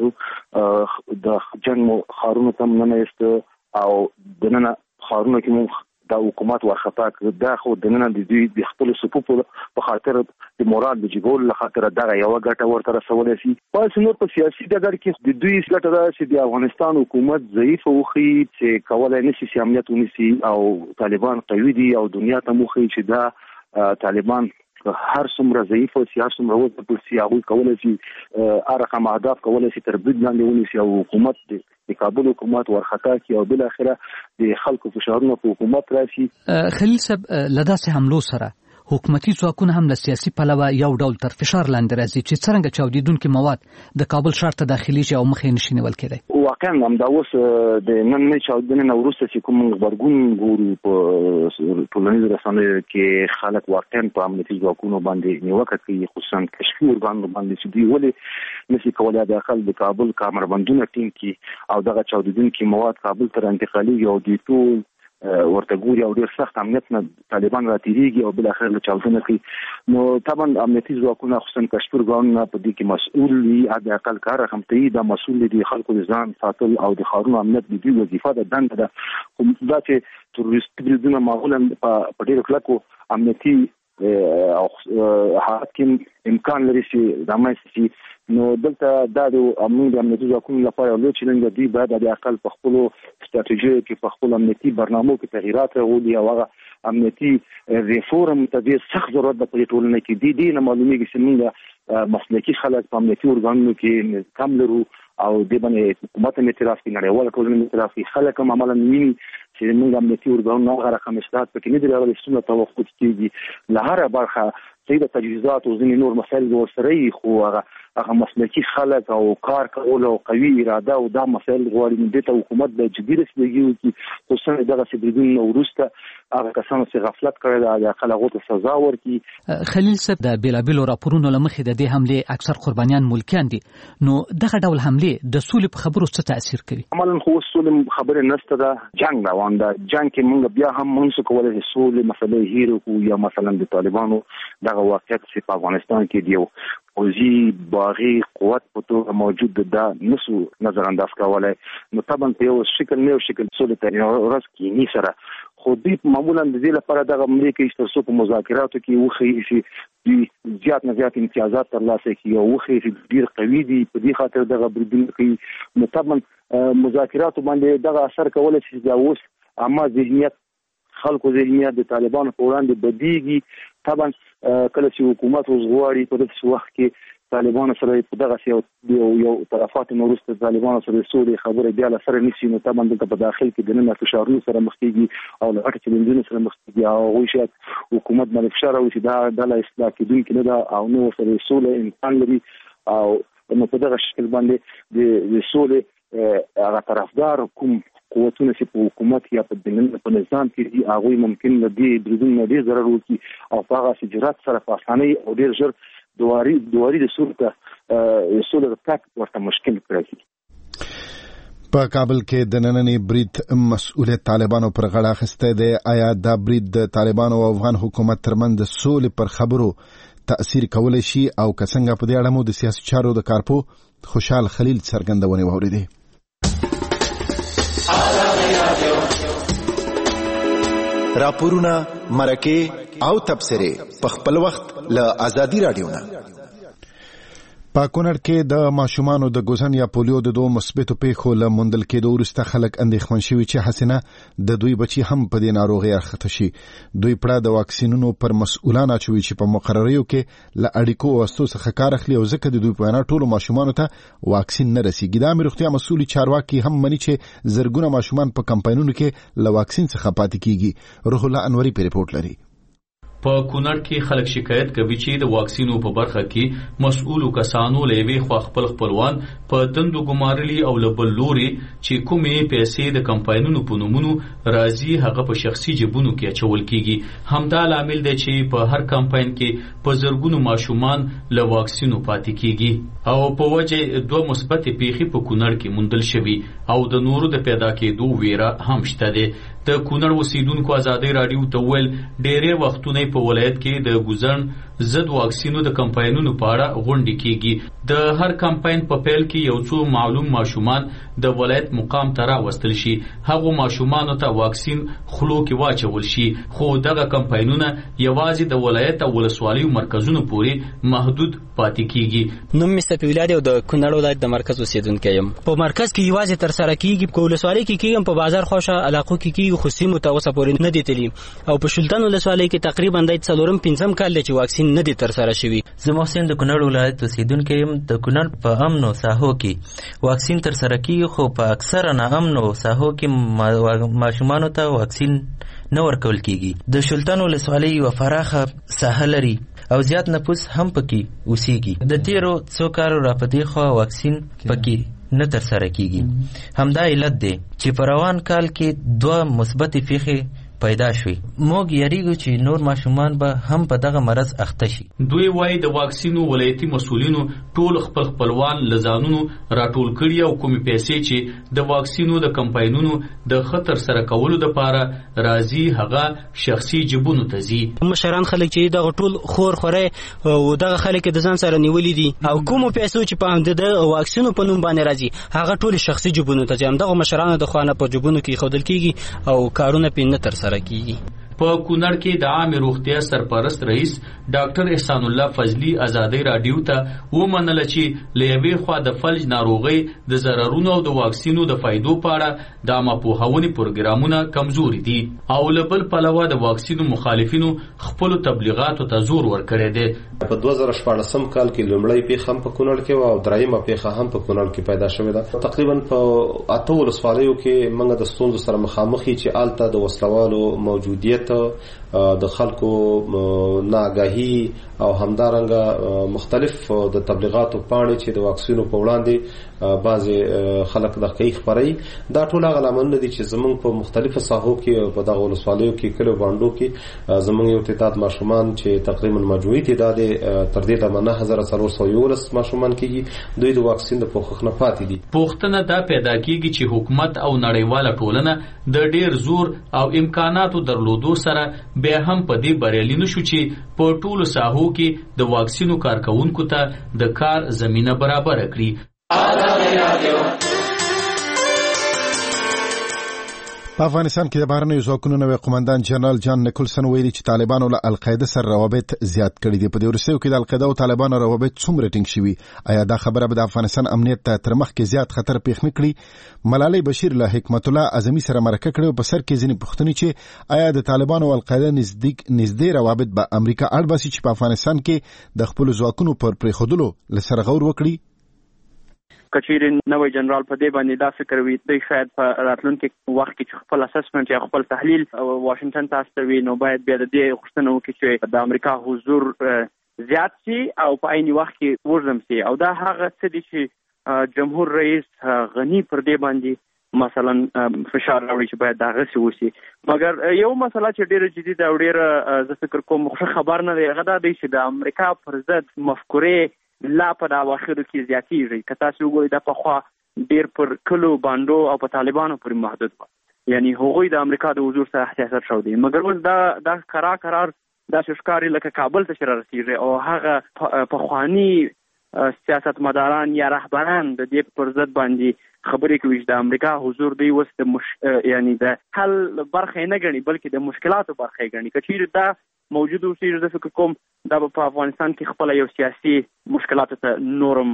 [SPEAKER 13] شو د جنګ مو ښارونو ته هم نه ایسته او دننه ښارونو کې موږ دا حکومت ورخطا کړ. دا خو دننه د دوی د خپلو صفوفو په خاطر د مورال د جګولو له خاطره دغه یوه ګټه ورته رسولی شي. بس نور په سیاسي ډګر کې د دوی ګټه ده چې د افغانستان حکومت ضعیفه وښیي چې کولی نه شي امنیت ونیسي او طالبان قوي دي او دنیا ته وښیي چې دا طالبان هر څومره ضعیف او هر څومره وځي چې هغوی کولی شي هر رقم اهداف کولی شي تر برید لاندې ونیسي او حکومت د کابل حکومت ورخطا کړي او بالاخره د خلکو فشارونه په حکومت راشي.
[SPEAKER 14] خلیل صاحب، له داسې حملو سره حکومتي ځواکونه هم له سیاسي پلوه یو ډول تر فشار لاندې راځي چې څرنګه چاودېدونکي مواد د کابل ښار ته داخليږي او مخې نشي نیول کېدی.
[SPEAKER 13] واقعا همدا اوس د نننۍ چاودنې نه وروسته چې کوم غبرګون ګورو په ټولنیزو رسنیو کې خلک واقعا په امنیتي ځواکونو باندې نیوکه کوي، خصوصا کشفي ارګانونو باندې چې دوی ولې نشي کولی د اقل د کابل کامربندونه ټینګ کړي او دغه چاودېدونکي مواد کابل ته انتقالېږي او دوی ټول ورته ګوري او ډېر سخت امنیت نه طالبان راتېرېږي او بالاخره له چاودنه کوي. نو طبعا امنیتي ځواکونه خصوصا کشفي ارګانونه په دې کې مسؤل وي، حد اقل کار رقم ته دا مسؤل دي خلکو د ځان ساتل او د ښارونو امنیت د دوی وظیفه ده، دنده ده. خو دا چې تروریستي بریدونه معمولا په ډېرو کلکو امنیتي او حالت کې امکان لري چې د امنیتي نو دلته د امنیت د امنیتي ځواکونو لپاره لوی چیلنج دی. باید د اقل په خپل ستراتیژي کې په خپل امنیتي برنامو کې تغیرات راوړي او هغه امنیتي ریفورم ته ډیر سخت ضرورت د پریټولنه کې دی. دی نه معلومیږي چې موږ مسلکي خلک په امنیتي ارګانونو کې کم لرو او د باندې حکومت اعتراف کوي، نړیواله ټولنه اعتراف کوي. خلک هم عملاً ویني چې موږ امنیتي ارګانونو هغه رقم اصلاحات پکې نه دی راغلي څومره توقع کېږي. له هره برخه چې د تجهیزات او ځینې نور مسایل ورسره یې خو هغه هغه مسلکي خلک او کار کول او قوي اراده او دا مسایل غواړي نو د حکومت د جدي رسیدګي وکړي، خصوصا دغه سیدرونو وروسته هغه کسانو چې غفلت کړی دا د خلکو ته سزا ورکړي.
[SPEAKER 14] خلیل صاحب د بیلابیلو راپورونو لمخې د دې حمله اکثر قربانیان ملکیان دي، نو دغه ډول حمله د سولې په خبرو څه تاثیر کوي؟
[SPEAKER 13] عملاً خو سولې خبره نشته، دا جنگ روان ده. جنگ کې موږ بیا هم موږ کولای شو سولې مسلې هیرو کو یا مثلا د طالبانو دغه واقعیت چې په افغانستان کې دیو پوزي باغی قوت په توګه موجود ده نسو نظر انداز کولای. نو طبعا په یو شکل نه شکل سولې ته ورس کې نه سره خو دې معمولا د دې لپاره دغه امریکا چې په مذاکراتو کې وخی شي زیات نه زیات امتیازات ترلاسه کوي او وخی چې ډیر قوي دي په دې خاطر دغه بریدون کوي. نو طبعا مذاکراتو باندې دغه اثر کولای شي دا اوس اما ذهنیت خلکو ذهنیت د طالبانو په وړاندې بدیږي. طبعا کله چې حکومت وزغواړي په دغه وخت کې طالبانو سره په دغه یو یو طرفات نورسته طالبانو سره سولې خبره بیا له سره نشي. نو طبعا دغه په داخل کې د نن فشارونو سره مخ کیږي او له غټ چیلنجونو سره مخ کیږي او غوښ شي حکومت باندې فشار او چې دا د اصلاح کېدونکې نه ده او نو سره سولې امکان لري او نو په دغه شکل باندې د سولې هغه طرفدار کوم قوتونه چې په حکومت یا په دننه په نظام کې دي هغه ممکن د دې بریدونو ډیر ضرر وکړي او په هغه سجرات سره په اسانۍ او ډیر ژر دواري دواري د سولته سولې تک ورته مشکل کړی.
[SPEAKER 1] په کابل کې د نننې برید مسؤلیت طالبانو پر غاړه اخیستی دی. آیا دا برید د طالبانو او افغان حکومت ترمنځ د سولې پر خبرو تأثیر کولی شي او که څنګه په دې اړه مو د سیاسي چارو د کارپو خوشحال خلیل څرګندونې واورېدې؟
[SPEAKER 15] راپورونه، مرکې او تبصرې په خپل وخت له ازادي رادیو نه.
[SPEAKER 1] په کونړ کې د ماشومانو د ګوزن یا پولیو د دوه مثبتو پیښو له موندل کېدو وروسته خلک اندېښمن شوي چې حسینه د دوی بچي هم په دې ناروغۍ اخته شي. دوی پړه د واکسینونو پر مسؤلان اچوي چې په مقرریو کې له اړیکو او واسطو څخه کار اخلي او ځکه د دوی په وینا ټولو ماشومانو ته واکسین نه رسیږي. د عامه روغتیا مسؤل چارواکي هم مني چې زرګونه ماشومان په کمپاینونو کې له واکسین څخه پاتې کیږي. روح الله انوري په ریپورت لري.
[SPEAKER 16] په کونړ کې خلک شکایت کوي چې د واکسینو په برخه کې مسؤلو کسانو له یوې خوا خپل خپلوان په دندو ګمارلي او له بل لوري چې کومې پیسې د کمپاینونو په نومونو راځي هغه په شخصي جیبونو کې اچول کیږي. همدا لامل دی چې په هر کمپاین کې په زرګونو ماشومان له واکسینو پاتې کیږي او په وجه دوه مثبت پیښې په کونړ کې موندل شوي او د نورو د پیدا کېدو ویره هم شته دی. د کونړ اوسیدونکو ازادي رادیو ته ویل ډېرې وختونه په ولایت کې د ګوزن ضد واکسینو د کمپاینونو په اړه غونډې کیږي. د هر کمپاین په پیل کې یو څو معلوم ماشومان د ولایت مقام ته راوستل شي، هغو ماشومانو ته واکسین خلو کې واچول شي، خو دغه کمپاینونه یوازې د ولایت او ولسوالیو مرکزونو پورې محدود پاتې کیږي.
[SPEAKER 5] نوم مې صفي ولادي او د کونړ ولایت د مرکز اوسیدونکی یم. په مرکز کې یوازې تر سره کیږي، په ولسوالۍ کې کیږي، په بازار خوښه علاقو کې کیږي، خو سیمو ته اوسه پورې نه دي تللي او په شلتن ولسوالۍ کې تقریبا د څلورم پنځم کال دی چې واکسین نه دي تر سره شوي.
[SPEAKER 17] زه محسن د کونړ ولایت اوسیدونکی یم. د کونړ په امنو ساحو کې واکسین تر سره کیږي خو په اکثره نا امنو ساحو کې ماشومانو ته واکسین نه ورکول کیږي. د شلتن ولسوالۍ یو فراخه ساحه لري او زیات نفوس هم پکې اوسېږي. د تیرو څو کالو راپدې خوا واکسین پکې نه تر سره کیږي. همدا علت دی چې په روان کال کې دوه مثبتې پیښې پیدا شوي. موږ یریږو چې نور ماشومان به هم په دغه مرض اخته شي.
[SPEAKER 16] دوی وایي د واکسینو ولایتي مسؤلینو ټول خپل خپلوان له ځانونو راټول کړي او کومې پیسې چې د واکسینو د کمپاینونو د خطر سره کولو دپاره راځي هغه شخصي جیبونو ته ځي.
[SPEAKER 5] مشران خلک چې دغه ټول خور خوري او دغه خلک د ځان سره نیولي دي او کومو پیسو چې په د واکسینو په نوم باندې راځي هغه ټول شخصي جیبونو ته ځي. همدغه مشرانو د خوا نه په جیبونو کې ایښودل کیږي او کارونه پرې نه ترسره کیږي.
[SPEAKER 16] په کونړ کې د عامه روغتیا سرپرست رئیس ډاکټر احسان الله فضلی ازادي رادیو ته ومنله چې له یوې خوا د فلج ناروغۍ د ضررونو او د واکسینو د فایدو په اړه د عامه پوهاونې پروګرامونه کمزوري دي او له بل پلوه د واکسینو مخالفینو خپلو تبلیغاتو ته زور ورکړی دی.
[SPEAKER 18] په دوه زره شپاړسم کال کې لومړی پیښه هم په کونړ کې او درېیمه پیښه هم په کونړ کې پیدا شوې ده. تقریبا په اته ولسوالیو کې موږ د ستونزو سره مخامخ یو چې آلته د وسلوالو موجودیت د خلکو ناآگاهي او همدارنګه مختلف د تبلیغاتو پاڼې چې د واکسینو په وړاندې بعضې خلک د کوي خبري دا ټول هغه لاملونه دي چې زموږ په مختلفو ساحو کې په دغه ولسوالیو کې کلو باندې کې زموږ یو تعداد ماشومان چې تقریبا مجموعي تعداد تر دې د نه هزار څلور سوه یولس ماشومان کېږي دوی د واکسین د پوښښ نه پاتې دي.
[SPEAKER 16] پوښتنه دا پیدا کېږي چې حکومت او نړیواله ټولنه د ډیر زور او امکاناتو درلودو سره بیا هم په دې بریالي نشو چې په ټولو ساحو کې د واکسینو کارکونکو ته د کار زمینه برابر کړي.
[SPEAKER 1] په افغانستان کې د بهرنیو ځواکونو نوی قومندان جنرال جان نیکلسن ویلي چې طالبانو له القاعده سره روابط زیات کړي دي. په دې وروستیو کې د القاعده او طالبانو روابط څومره ټینګ شوي؟ آیا دا خبره به د افغانستان امنیت ته تر مخکې زیات خطر پیښ نه کړي؟ ملالۍ بشیر له حکمت الله اعظمي سره مرکه کړې او په سر کې ځینې پوښتنې چې آیا د طالبانو او القاعده نزدیک نږدې روابط به امریکا اړ باسي چې په افغانستان کې د خپل ځواکونو پر پرېښودلو له سره غور وکړي؟
[SPEAKER 4] کچیر نوې جنرال په دې باندې دا فکر وی دی شاید په راتلونکي وخت کې چې خپل اسسمنت یا خپل تحلیل واشنگټن ته استوي نو باید بیا د دې غوښتنه وکړي چې د امریکا حضور زیات شي او په عین وخت کې ورزم شي او دا هغه څه دي چې جمهور رئیس غنی پر دې باندې مثلا فشار راوړي چې باید دا غسی وسی. مګر یو مسله چې ډیره جدي ده او ډیره زه فکر کوم خبر نه دی هغه دا دی چې د امریکا پر ضد مفکورې لا په دا واخرو کې زیاتېږي. که تاسو وګورئ دا پخوا ډېر پر کلو باندو او په طالبانو پورې محدود و، یعنی هغوی د امریکا د حضور څخه احساسات شو دي. مګر اوس دا دا قرار قرار دا ښکاري لکه کابل ته چې رارسېږي او هغه پخواني سیاستمداران یا رهبران د دې پر ضد باندې خبرې کوي چې د امریکا حضور دی اوس د مش... یعنی د حل برخه نه ګڼي بلکې د مشکلاتو برخه ګڼي. که چیرې دا موجود اوسي زه فکر کوم دا په افغانستان کې خپل یو سیاسي مشکلاتو ته نورم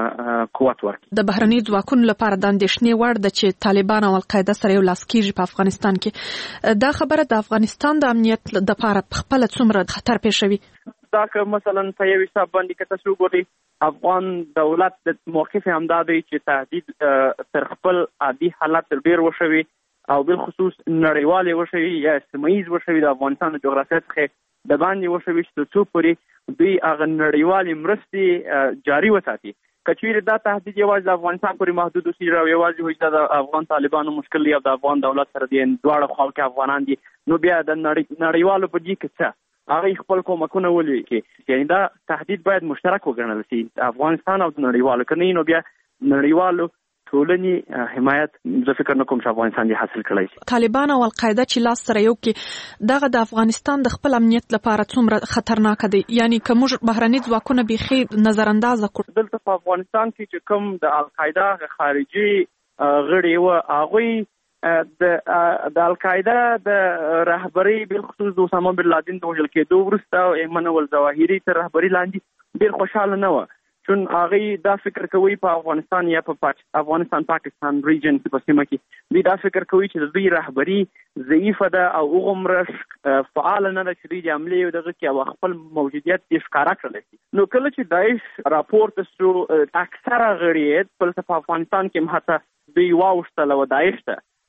[SPEAKER 4] قوت ورکړي.
[SPEAKER 3] د بهرني ځواکونو لپاره د اندېښنې وړ ده چې طالبان او القاعده سره یو لاس کېږي په افغانستان کې. دا خبره د افغانستان د امنیت لپاره خپل څومره خطر پېښوي؟
[SPEAKER 4] دا که مثلا په یو حساب باندې که تاسو وګورئ افغان دولت د موقف همدا دی چې تهدید تر خپل عادي حالت ډیر وشوي او بل خصوص نړیوال وشوي یا سیمایي وشوي د افغانستان جغرافیه څخه د باندې وشوي چې څو پورې دوی هغه نړیوال مرستې جاري وساتي. کچیر دا تهدید یوازې د افغانستان پورې محدود اوسي او یوازې وایي د افغان طالبانو مشکل دی او د افغان دولت سره دی دواړه خواو کې افغانان دي نو بیا د نړیوالو په دې کې څه هغه خپل کومکونه ولي کې یعنی دا تهدید باید مشترک وګڼل شي افغانستان او نړیوالو کني نو بیا نړیوالو ټولنی حمایت زه فکر نه کوم چې افغانستان یې حاصل کړی شي.
[SPEAKER 3] طالبان او القاعده چې لاس سره یو کې دغه د افغانستان د خپل امنیت لپاره څومره خطرناک دي؟ یعنی که موږ بهرني ځواکونه بيخي نظر اندازه کړو
[SPEAKER 4] دلته په افغانستان کې چې کوم د القاعده خارجي غړي و هغه د د القاعده د رهبری بل خصوص د اسامه بن لادن د وژل کېدو وروسته ایمن الظواهری تر رهبری لاندې ډیر خوشاله نه و چون هغه دا فکر کوي په افغانستان یا په افغانستان پاکستان ریجن په سیمه کې دوی دا فکر کوي چې د دوی رهبری ضعیفه ده او عمره فعال نه ده چې دوی د عملي او دغه کې او خپل موجودیت یې ښکارا کړل شي. نو کله چې داعش راپورټ شو اکثره غړي په افغانستان کې مهته دوی واوښتل او داعش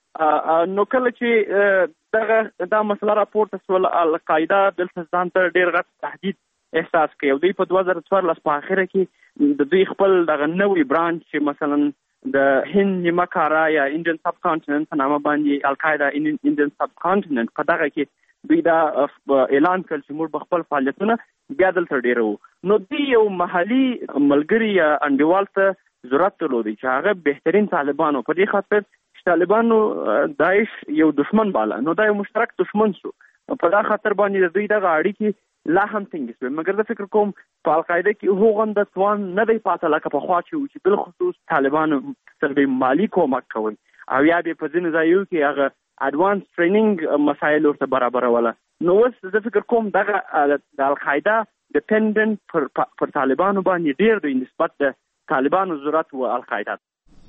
[SPEAKER 4] ته نو کله چې دغه دا مسله راپورټ شو القاعده دلته ځان ته ډیر غټ تهدید احساس کوي او دوی په دوه زره څوارلس په اخره کې د دوی خپل دغه نوې برانچ چې مثلا د هند نیمه کارا یا انډین سب کانټیننټ په نامه باندې القاعده انډین سب کانټیننټ په دغه کې دوی دا اعلان کړ چې موږ خپل فعالیتونه بیا دلته ډیرو. نو دوی یو محلي ملګری یا انډیوال ته ضرورت درلودي چې هغه بهترین طالبانو په دې خاطر چې طالبانو داعش یو دشمن بالا نو دا یو مشترک دشمن شو په دا خاطر باندې دوی دغه اړیکې لا هم څنګه شوی. مګر زه فکر کوم په القاعده کې هغه د توان نه دی پاتې لکه په خوا چې بل خصوص طالبانو سره مالی کومک کوي او یا به په ځینې ځایو کې هغه اډوانس ټریننګ مسایل ورته برابروله نو اوس زه فکر کوم دغه د القاعده ډیپندنت پر پر طالبانو باندې ډیر دی نسبت د طالبانو ضرورت او القاعده.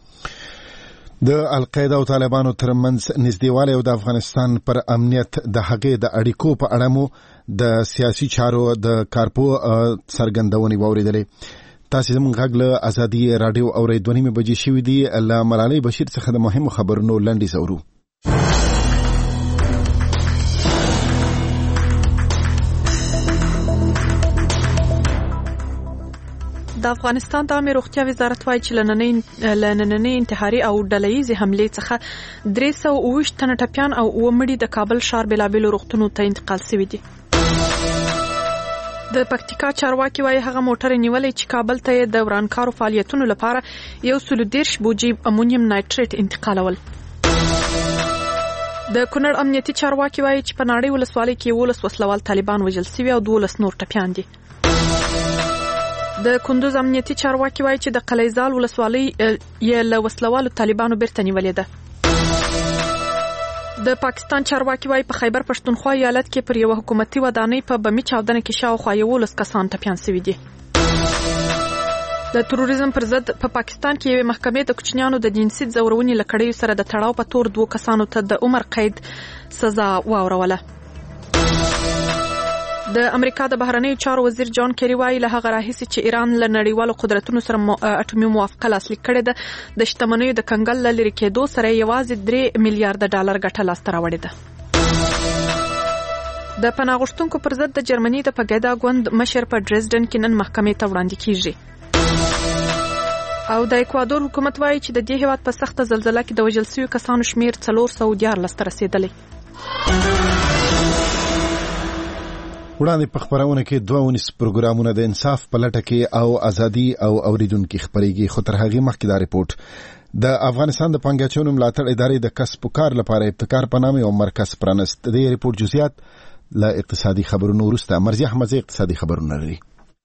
[SPEAKER 1] د القاعده او طالبانو ترمنځ نږدېوالی او د افغانستان پر امنیت د هغې د اړیکو په اړه مو د سیاسي چارو د کارپو څرګندونې واورېدلې. تاسې زموږ غږ له ازادي راډیو اورئ. دوه نیمې بجې شوي دي. له ملالۍ بشیر څخه د مهمو خبرونو لنډیز اورو.
[SPEAKER 3] د افغانستان د عامه روغتیا وزارت وايي چې لنننۍ انتحاري او ډلهییزې حملې څخه درې سوه اووه ویشت تنه ټپیان او اووه مړي د کابل ښار بېلابېلو روغتونونو ته انتقال شوي دي. د پکتیکا چارواکي وايي هغه موټر نیولې چې کابل ته یې د ورانکارو فعالیتونو لپاره یو سل او دېرش بوجي امونیم نایټریټ انتقالول. د کونړ امنیتي چارواکي وايي چې په ناړۍ ولسوالۍ کې یولس وسلوال طالبان وژل شوي او دولس نور ټپیان دي. د کندوز امنیتي چارواکي وايي چې د قلیزال ولسوالۍ یې له وسلوالو طالبانو بیرته نیولې ده. د پاکستان چارواکي وايي په خیبر پښتونخوا ایالت کې پر یوه حکومتي ودانۍ په بمي چاودنه کې شاوخوا یولس کسان ټپیان شوي دي. د تروریزم پر ضد په پاکستان کې یوې محکمې د کوچنیانو د جنسي ځورونې له کړیو سره د تړاو په تور دوه کسانو ته د عمر قید سزا واوروله. د امریکا د بهرنیو چارو وزیر جان کیری وايي له هغه راهیسې چې ایران له نړیوالو قدرتونو سره اټومي موافقه لاسلیک کړې ده د شتمنیو د کنګل له لرې کېدو سره یوازې درې میلیارډ ډالر ګټه لاسته راوړې ده. د پناه غوښتونکو پر ضد د جرمني د پګیدا ګوند مشر په ډریزډن کې نن محکمې ته وړاندې کیږي. او د اکوادور حکومت وايي چې د دې هیواد په سخته زلزلہ کې د وژل شویو کسانو شمیر څلور سوه دیارلس ته رسېدلی.
[SPEAKER 1] وړاندې په خبرونه کې دوه ونیس پروګرامونه د انصاف په لټه کې او ازادي او اوریدونکو خبرېږي. خو تر هغې مخکې دا ریپورت د افغانستان د پانګاچونو ملاتړ ادارې د کسب و کار لپاره ابتکار په نامه یو مرکز پرانست. د دې ریپورت جزئیات له اقتصادي خبرونو وروسته. مرضی احمدزی اقتصادي خبرونه لري.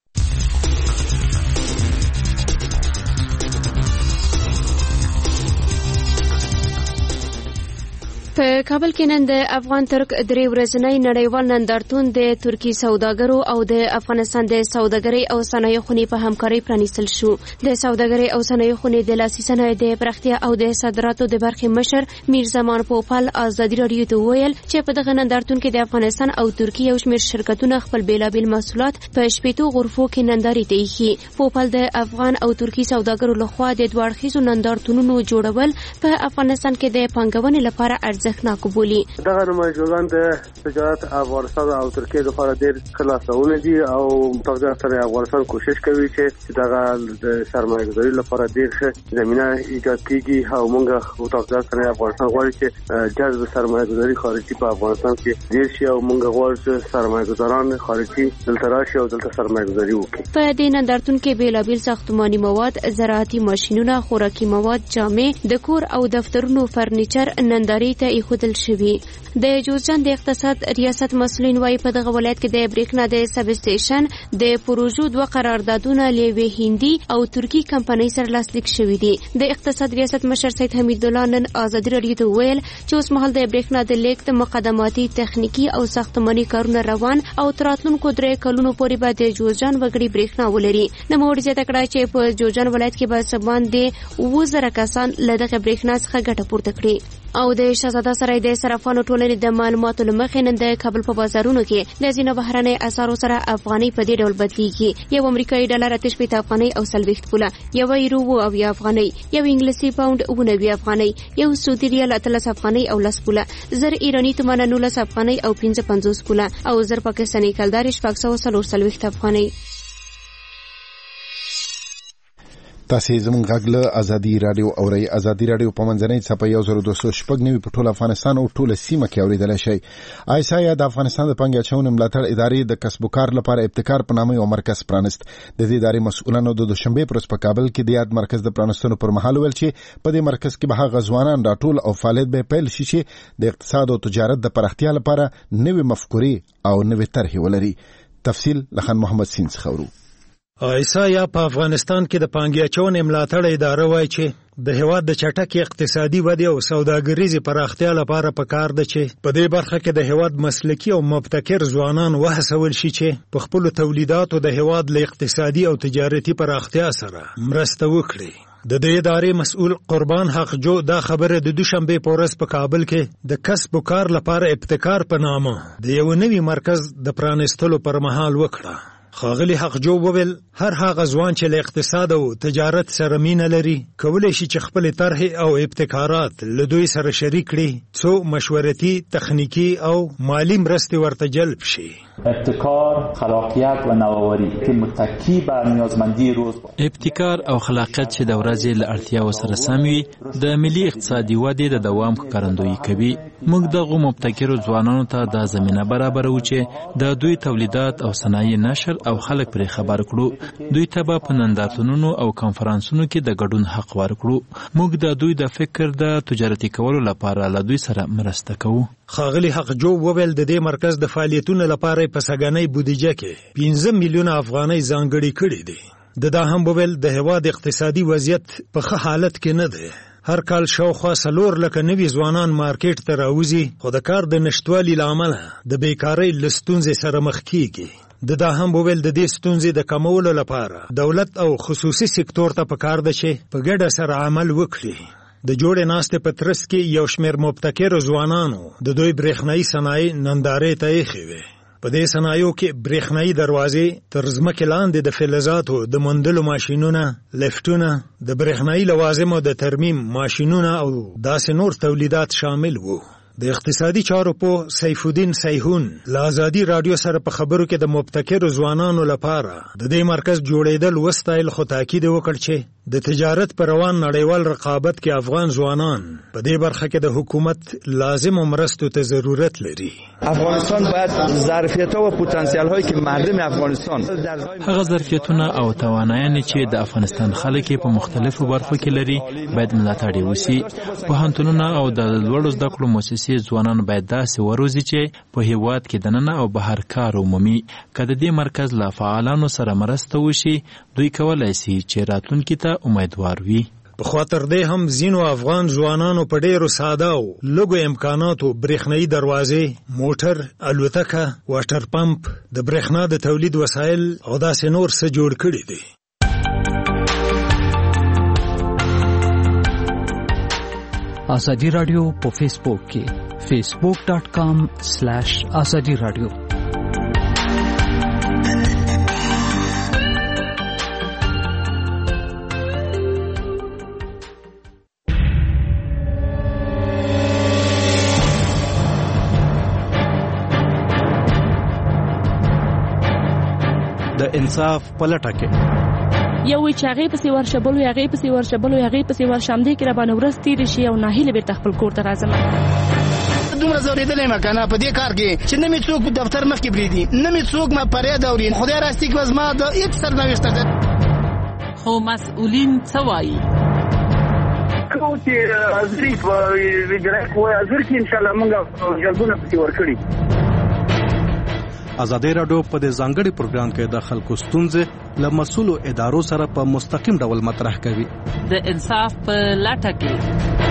[SPEAKER 19] په کابل کې نن د افغان ترک درې ورځنی نړیوال نندارتون د ترکی سوداګرو او د افغانستان د سوداګرۍ او صنایع خونې په همکارۍ پرانیستل شو. د سوداګرۍ او صنایع خونې د لاسي صنایعو د پراختیا او د صادراتو د برخې مشر میرزمان پوپل ازادي راډیو ته وویل چې په دغه نندارتون کې د افغانستان او ترکی یو شمېر شرکتونه خپل بیلابیل محصولات په شپېتو غرفو کې نندارې ته ایښي. پوپل د افغان او ترکی سوداګرو لخوا د دوه اړخیزو نندارتونونو جوړول په افغانستان کې د پانګونې لپاره ارزښتناک بولي.
[SPEAKER 20] دغه نمایشګان د تجارت افغانستان او ترکیه لپاره ډېر خلاصونه دي او متوجه سره افغانستان کوشش کوي چې دغه د سرمایه‌ګذاري لپاره ډېر ښه زمينه ایجاد کړي او موږ متوجه سره افغانستان غواړي چې جذب سرمایه‌ګذاري خارجي په افغانستان کې ډېر شي او موږ غواړو چې سرمایه‌ګذاران خارجي دلته راشي او دلته سرمایه‌ګذاري وکړي.
[SPEAKER 19] په دې نندارتون کې بیلابیل ساختماني مواد، زراعتي ماشینونه، خوراکي مواد، جامې، د کور او دفترونو فرنیچر نندارې ته ایښودل شوي. د جوزجان د اقتصاد ریاست مسؤلین وايي په دغه ولایت کې د بریښنا د سب سټیشن د پروژو دوه قراردادونه له یوې هندي او ترکی کمپنۍ سره لاسلیک شوي دي. د اقتصاد ریاست مشر سید حمید الله نن ازادي راډیو ته وویل چې اوس مهال د بریښنا د لیږد مقدماتي تخنیکي او ساختماني کارونه روان او تر راتلونکو درې کلونو پورې به د جوزجان وګړي بریښنا ولري. نوموړي زیاته کړه چې په جوزجان ولایت کې به څه باندې اووه زره کسان له دغه بریښنا څخه ګټه پورته کړي. او د شهزاده سرای د صرافانو ټولنې د معلوماتو له مخې نن د کابل په بازارونو کې د ځینو بهرنۍ اسعارو سره افغانۍ په دې ډول بدلیږي. یو امریکایي ډالر اته شپېته افغانۍ او څلوېښت پوله، یو یورو اووه اویا افغانۍ، یو انګلیسي پاونډ اووه نوي افغانۍ، یو سعودي ریال اتلس افغانۍ او لس پوله، زر ایراني تومانه نولس افغانۍ او پنځه پنځوس پوله او زر پاکستاني کلدار شپږ سوه څلور څلوېښت افغانۍ.
[SPEAKER 1] تاسې زموږ غږ له ازادي راډیو اورئ. ازادي راډیو په منځنۍ څپه یو زر دوه سوه شپږ نوي په ټول افغانستان او ټوله سیمه کې اورېدلی شئ. آیسایا د افغانستان د پانګې اچونې ملاتړ ادارې د کسب و کار لپاره ابتکار په نامه یو مرکز پرانست. د دې ادارې مسؤلانو د دوشنبې پر ورځ په کابل کې د یاد مرکز د پرانستلو پر مهال ویل چې په دې مرکز کې به هغه ځوانان راټول او فعالیت به پیل شي چې د اقتصاد او تجارت د پراختیا لپاره نوې مفکورې او نوې طرحې ولري. تفصیل له خان محمد سین څخه ورو.
[SPEAKER 21] ایسا یا په افغانستان کې د پانګې اچونې ملاتړ اداره وایي چې د هیواد د چټکې اقتصادي ودې او سوداګریزې پراختیا لپاره پکار ده چې په دې برخه کې د هیواد مسلکي او مبتکر ځوانان وهڅول شي چې په خپلو تولیداتو د هیواد له اقتصادي او تجارتي پراختیا سره مرسته وکړي. د دې ادارې مسؤل قربان حق جو دا خبره د دوشنبه په ورځ په کابل کې د کسب و کار لپاره ابتکار په نامه د یو نوي مرکز د پرانستلو پر مهال وکړه. خاغلی حق جو وویل هر هغه ځوان چې له اقتصاد او تجارت سره مینه لري کولی شي چې خپل طرح او ابتکارات له دوی سره شریک کړي څو مشورتي تخنیکی او مالی مرستې ورته جلب شي.
[SPEAKER 22] ابتکار، خلاقیت و نوآوری که متکی بر نیازمندی روز
[SPEAKER 2] ابتکار او خلاقیت چې د ورځې له اړتیاو سره سم وي د ملي اقتصادي ودې د دوام ښکارندویي کوي. موږ دغو مبتکرو ځوانانو ته دا زمینه برابروو چې د دوی تولیدات او صنایع نشر او خلک پرې خبر کړو. دوی ته به په نندارتونونو او کانفرانسونو کې د ګډون حق ورکړو. موږ د دوی د فکر د تجارتي کولو لپاره له دوی سره مرسته کوو.
[SPEAKER 21] خاغلی حق جو وویل د دې مرکز د فعالیتونو لپاره په سګنۍ بودیجه کې پنځه میلیونه افغانۍ ځانګړي کړي دي. د دا هم وویل د هیواد اقتصادي وضعیت په ښه حالت کې نه دی. هر کال شاوخوا څلور لکه نوي ځوانان مارکیټ ته راوځي خو د کار د نشتوالي له امله د بیکارۍ له ستونزې سره مخ کیږي. د دا هم وویل د دې ستونزې د کمولو لپاره دولت او خصوصي سکتور ته پکار ده چې په ګډه سره عمل وکړي. د جوړې ناستې په ترڅ کې یو شمېر مبتکرو ځوانانو د دوی برېښنایي صنایع نندارې ته ایښې وې. په دې صنایعو کې برېښنایي دروازې، تر ځمکې لاندې د فلزاتو د موندلو ماشینونه، لفټونه، د برېښنایي لوازمو د ترمیم ماشینونه او داسې نور تولیدات شامل وو. د اقتصادي چارو په سیف الدین سیحون له ازادي رادیو سره په خبرو کې د مبتکرو ځوانانو لپاره د دې مرکز جوړېدل وستایل، خو تاکید وکړ چې د تجارت پر روان نړیوال رقابت کې افغان ځوانان په دې برخه کې د حکومت لازم مرستو ته ضرورت لري.
[SPEAKER 23] افغانستان باید ظرفیت او پتانسیل هایی که مردم افغانستان
[SPEAKER 2] هغه ظرفیتونه او توانایانې چې د افغانستان خلک په مختلفو برخو کې لري باید ملاتړ وشي. پوهنتونونه او د لوړو زده کړو مؤسسې ځوانان باید داسې وروزي چې په هیواد کې دننه او بهر کار ومومي. که د دې مرکز له فعالانو سره مرسته وشي دوی کولی شي چې راتلونکي ته امیدوار وي.
[SPEAKER 21] په خاطر دې هم ځینو افغان ځوانانو په ډېرو ساده او لږو امکاناتو برېښنایي دروازې، موټر، الوتکه، واټر پمپ، د برېښنا د تولید وسایل او داسې نور څه جوړ کړي دي.
[SPEAKER 14] ازادي رادیو په فیسبوک کې facebook dot com slash azadi radio.
[SPEAKER 24] د انصاف پلټه کې
[SPEAKER 25] یو وی چې هغه پسې ورشبل وي هغه پسې ورشبل وي هغه پسې ورشمدې کې را باندې ورځ تیر شي او ناهیله بیرته خپل کور ته راځم.
[SPEAKER 26] دومره زوریدلې ما کنه په دې کار کې چې نه می څوک په دفتر مخ کې بریدي، نه می څوک ما پرې دوري. خدای راستي کې وزما د هیڅ سرنوشت ده.
[SPEAKER 25] خو مسؤلین څه وایي؟
[SPEAKER 4] کوم چې ازري په ویډیو کې ازر کې ان شاء الله موږ جلبونه پسې ورکړي.
[SPEAKER 24] ازادي رادیو په دې ځانګړي پروګرام کې د خلکو ستونزې له مسؤلو ادارو سره په مستقیم ډول مطرح کوي.
[SPEAKER 25] د انصاف په لټه کې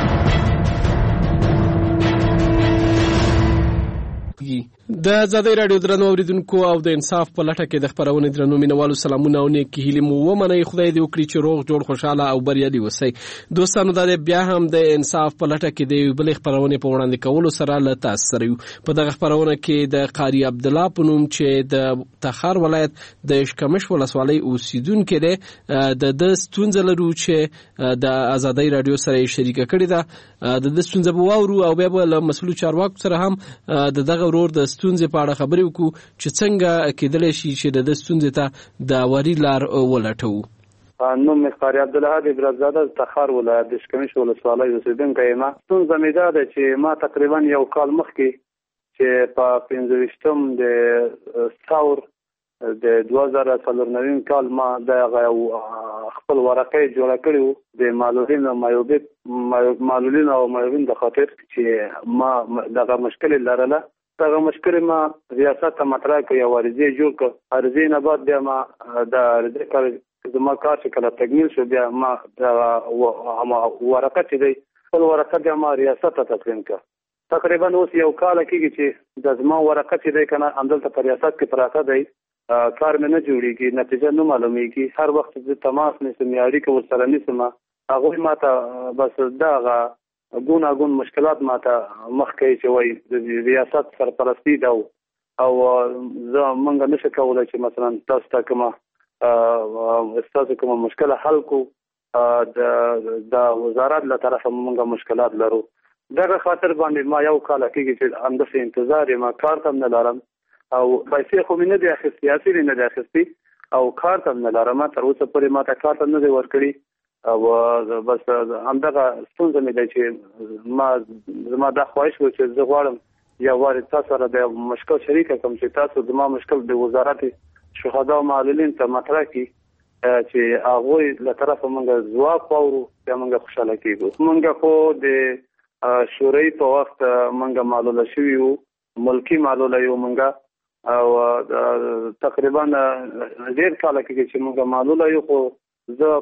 [SPEAKER 6] د ازادي رادیو درنو اوریدونکو او د انصاف په لټه کې د خبرونې درنو مینوالو سلامونه او نیک هیلې مو ومنئ. خدای دې وکړي چې روغ جوړ خوشاله او بریالي اوسئ. دوستانو دا بیا هم د انصاف په لټه کې د بل خبرونې په وړاندې کولو سره له تاسو سره یو. په دغه خبرونه کې د قاری عبد الله په نوم چې د تخار ولایت د اشکمش ولسوالۍ اوسیدونکو دی د د ستونزې لرو چې د ازادي رادیو سره شریک کړی دا د د ستونزې په واورو او بیا له مسؤل چارواکو سره هم د دغه ورور د ستونزې په اړه خبرې وکړو چې څنګه کېدلی شي چې د ستونزې ته د واري لار ولټوو.
[SPEAKER 20] نوم مې قاری عبدالله ابراهزاده تخار ولایت د اشکمش ولسوالۍ اوسیدونکی یم. ستونزه مې دا ده چې ما تقریبا یو کال مخکې چې په پنځه ویشتم د ثور د دوه زره څلور نوي کال ما د خپل ورقې جوړه کړې وو د معلولین او معیوبین معلولین او معیوبین د خاطر چې ما دغه مشکل لرله دغه مشکل ما ریاست ته مطرح کړ یا عرضه جوړ کړ عرضه نه بعد بیا ما د عرضه کار زما کار چې کله تکمیل شو بیا ما د ورقه چې دی خپل ورقه بیا ما ریاست ته تسلیم کړ. تقریبا اوس یو کال کېږي چې د زما ورقه چې دی کنه همدلته په ریاست کې پراته دی، کار مې نه جوړېږي، نتیجه نه معلومیږي. هر وخت زه تماس نیسم یا اړیکه ورسره نیسم، هغوی ما ته بس دغه ګوناګون مشکلات ما ته مخ کوي چې وایي د ریاست سرپرستي ده او زه موږ نشو کولی چې مثلا تاسو ته کومه ستاسو کومه مشکله حل کړو، د وزارت له طرفه موږ مشکلات لرو. دغه خاطر باندې ما یو کال کېږي چې همداسې انتظار یم، کار ته هم نه لرم او پیسې خو مې نه دي اخیستې، اصلي نه دي اخیستې او کار ته هم نه لرم. تر اوسه پورې ما ته کار ته نه دی ورکړي او بس همدغه ستونزه مې ده چې ما زما دا خواهش و چې زه غواړم یا وارد تاسو سره د مشکل شریکه کوم چې تاسو زما مشکل د وزارت شهدا او معلولین ته مطرح کړي چې هغوی له طرفه موږ ځواب واورو یا موږ خوشحاله کېږو. موږ خو د شورۍ په وخت موږ معلوله شوي وو، ملکي معلوله یو موږ او تقریبا ډېر کاله کېږي چې موږ معلوله یو، خو زه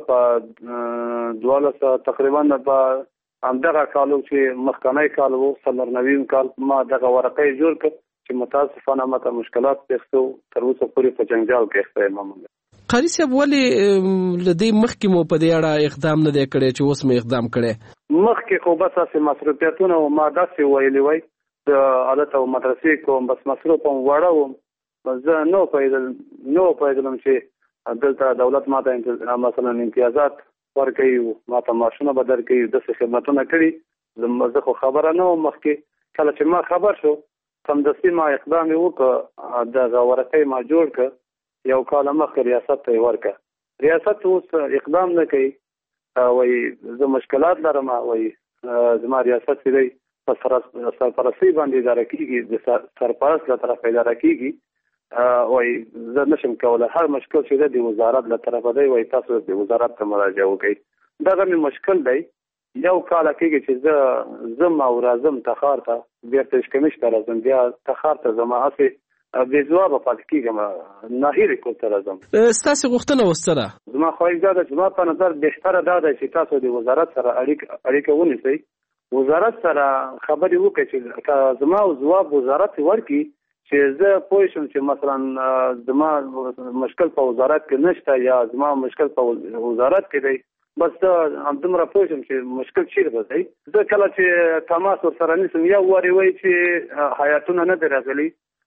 [SPEAKER 20] په دولس تقریبا په همدغه کالو چې مخکنی کال و څلور نویم کال ما دغه ورقه یې جوړ کړ چې متاسفانه ماته مشکلات پېښ شو، تر اوسه پورې په جنجال کې اخته یم. موږ
[SPEAKER 6] قاری صاحب ولې له دې مخکې مو په دې اړه اقدام نه دی کړی چې اوس مې اقدام کړی؟
[SPEAKER 20] مخکې خو بس هسې مصروفیتونه و، ما داسې ویلي وای د حالت او مدرسې کوم، بس مصروف هم وړه وم، زه نه پوهېدل نه پوهېدلم چې دلته دولت ما ته مثلا امتیازات ورکوي، ما ته معاشونه به درکوي، داسې خدمتونه کړي. زه خو خبره نه وم مخکې. کله چې ما خبر شو سمدستي ما اقدام یې وکړ، دغه ورقه ما جوړ کړ، یو کال مخکې ریاست ته یې ورکړه. ریاست اوس اقدام نه کوي، وایي زه مشکلات لرم، وایي زما ریاست چې دی په سرپرستۍ باندې اداره کېږي، د سرپرست له طرفه اداره کېږي، وایي زه نشم کولی، هر مشکل چې دی د وزارت له طرفه دی، وایي تاسو د وزارت ته مراجعه وکړئ. دغه مې مشکل دی. یو کال کېږي چې زه ځم او راځم تخار ته، بیرته اشکمش ته راځم، بیا تخار ته ځم، هسې بې ځوابه پاتې کېږم، ناهیلې کور ته راځم.
[SPEAKER 6] ستاسې غوښتنه اوس څه ده؟
[SPEAKER 20] زما خواهش دا ده چې زما په نظر بهتره دا ده چې تاسو د وزارت سره اړیکه ونیسئ، وزارت سره خبرې وکړئ چې که زما ځواب وزارت ورکړي چې زه پوه شم چې مثلا زما مشکل په وزارت کې نشته یا زما مشکل په وزارت کې دی، بس زه همدومره پوه شم چې مشکل چیرته دی. زه کله چې تماس ورسره نیسم، یو وارې وایي چې حیاتونه نه دی راغلي،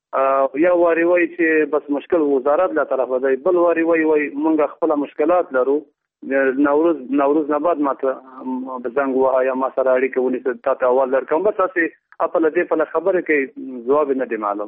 [SPEAKER 20] یو وارې وایي چې بس مشکل وزارت له طرفه دی، بل وارې وایي وایي موږ خپله مشکلات لرو. نوروز نوروز نه بعد ما ته زنګ ووهه یا ما سره اړیکه ونیسه، تا ته اول درکوم، بس هسې اپله دې پله خبرې کوي، ځواب یې نه دی معلوم.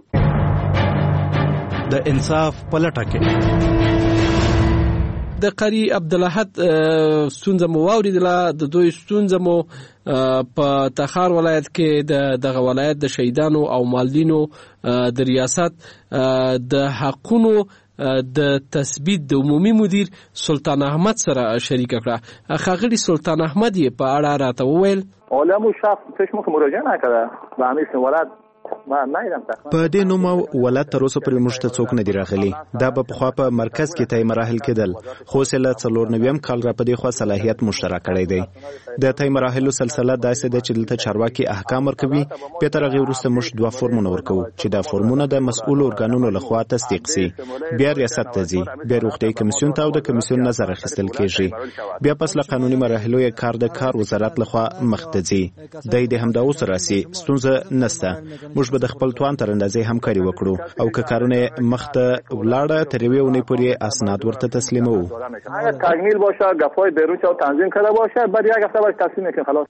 [SPEAKER 24] د انصاف په لټه کې
[SPEAKER 6] د قاری عبدالاحد ستونزه مو واوریدله، د دوی ستونزه مو په تخار ولایت کې د دغه ولایت د شهیدانو او مالدینو د ریاست د حقونو د تثبیت د عمومي مدیر سلطان احمد سره شریک کړه. ښاغلي سلطان احمد یې په اړه راته وویل
[SPEAKER 7] علماء شخص چشمو که مراجعه نکرده به همین ولایت
[SPEAKER 8] په دې نوم ولایت تر اوسه پورې موږ ته څوک نه دی راغلی. دا به پخوا په مرکز کې طی مراحل کېدل، خو اوس یې له څلور نویم کال را په دې خوا صلاحیت موږ ته راکړی دی. د طی مراحلو سلسله داسې ده چې دلته چارواکي احکام ورکوي، بیا تر هغې وروسته موږ دوه فورمونه ورکوو چې دا فورمونه د مسؤلو ارګانونو لخوا تصدیق سي، بیا ریاست ته ځي، بیا روغتیایي کمیسیون ته او د کمیسیون نظر اخیستل کېږي، بیا پس له قانوني مراحلو یې کار د کار وزارت لخوا مخ ته ځي. دی د همدا اوس راسي، ستونزه نسته. موږ به د خپل توان تر اندازې همکاري وکړو او که کارونه مخته ولاړه تر یوې اونۍ پورې اسناد ورته تسلیموو.
[SPEAKER 7] اگر تکمیل باشه، گپ‌های بیرون چه تنظیم کرده باشه، بعد یک هفته بعد تسلیم میکنیم خلاص.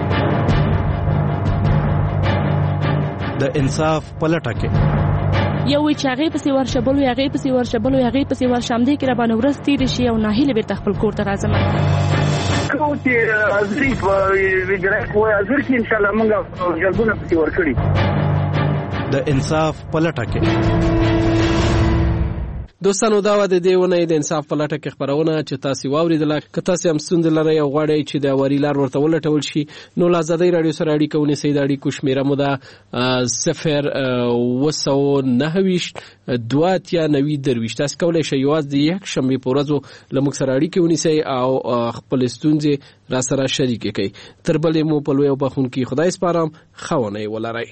[SPEAKER 24] د انصاف په لټه کې
[SPEAKER 25] یو وی چې هغې پسې ورشه، بل وی هغې پسې ورشه، بل وی هغې پسې ورشه، همدې کې راباندې ورځ تېرې شي او ناهیلې بېرته خپل کور ته راځم.
[SPEAKER 26] کوم چې حاضري په وجرای کوی حاضر کې انشاءالله موږ جلبونه پسې ورکړي.
[SPEAKER 24] د انصاف په لټه کې
[SPEAKER 6] دوستانو دا و د دې ونې د انصاف په لټه کې خبرونه چې تاسو واوریدله. که تاسو هم ستونزې لرئ او غواړئ چې د واری لار ورته ولټول شي نو له ازادۍ راډیو سره اړیکه ونیسئ. د اړیکو شمیره مو ده صفر اوه سوه نهه ویشت دوه اتیا نوي درویشت. تاسو کولی شئ یوازې د یکشنبې په ورځ له موږ سره اړیکې ونیسئ او خپلې ستونزې را سره شریکې کړئ. تر بلې مو په لوی او بخښونکي خدای سپارم. ښه ونې ولرئ.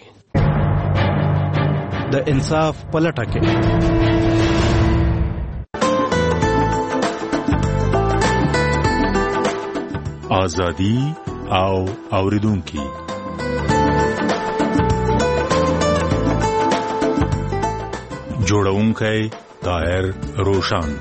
[SPEAKER 24] د انصاف په لټه کې
[SPEAKER 9] آزادی او اوریدونکي. جوړونکی طاهر روشان.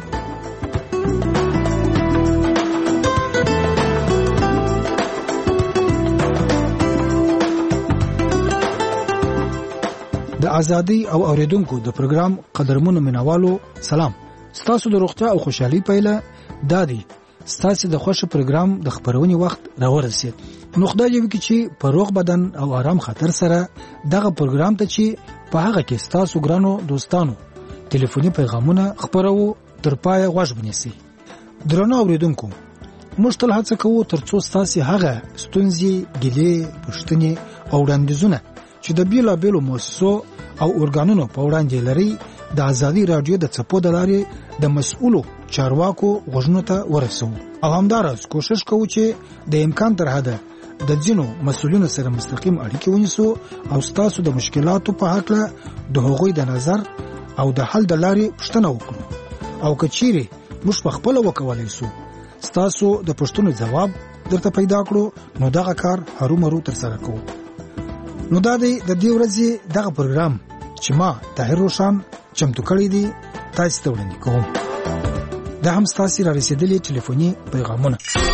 [SPEAKER 10] د ازادي او اوریدونکو د پروګرام قدرمنو منوالو سلام. ستاسو د روغتیا او خوشحالي پایله دادی ستاسو د خوښ پروګرام د خبرونې وخت راورسید. نو خدای دې وکړي چې په روغ بدن او آرام خاطر سره دغه پروګرام ته چې په هغه کې ستاسو ګرانو دوستانو ټلیفوني پیغامونه خبرو تر پای غوښ بنسي. درنو اوریدونکو موږ تل هڅه کوو ترڅو ستاسو هغه ستونزې ګیلې پوښتنې او وړاندیزونه چې د بیلا بیلو مؤسسو او ارګانونو په وړاندې لري د ازادي رادیو د چپو د لارې د مسؤلو چارواکو غوښنو ته ورسو. او همدارس کوشش کوو چې د امکان تر حده د ځینو مسؤلینو سره مستقیم اړیکې ونیسو او ستاسو د مشکلاتو په هکله د هغوی د نظر او د حل د لارې پوښتنه وکړو. او که چیرې موږ په خپله وکولی سو ستاسو د پوښتنو ځواب درته پیدا کړو نو دغه کار هرومرو ترسره کوو. نو دا دی د دې ورځې دغه پروګرام چې ما طاهر روشان چمتو کړی دی تاسو ته وړاندې کوم. دا هم ستاسو را رسیدلي ټلیفوني پیغامونه.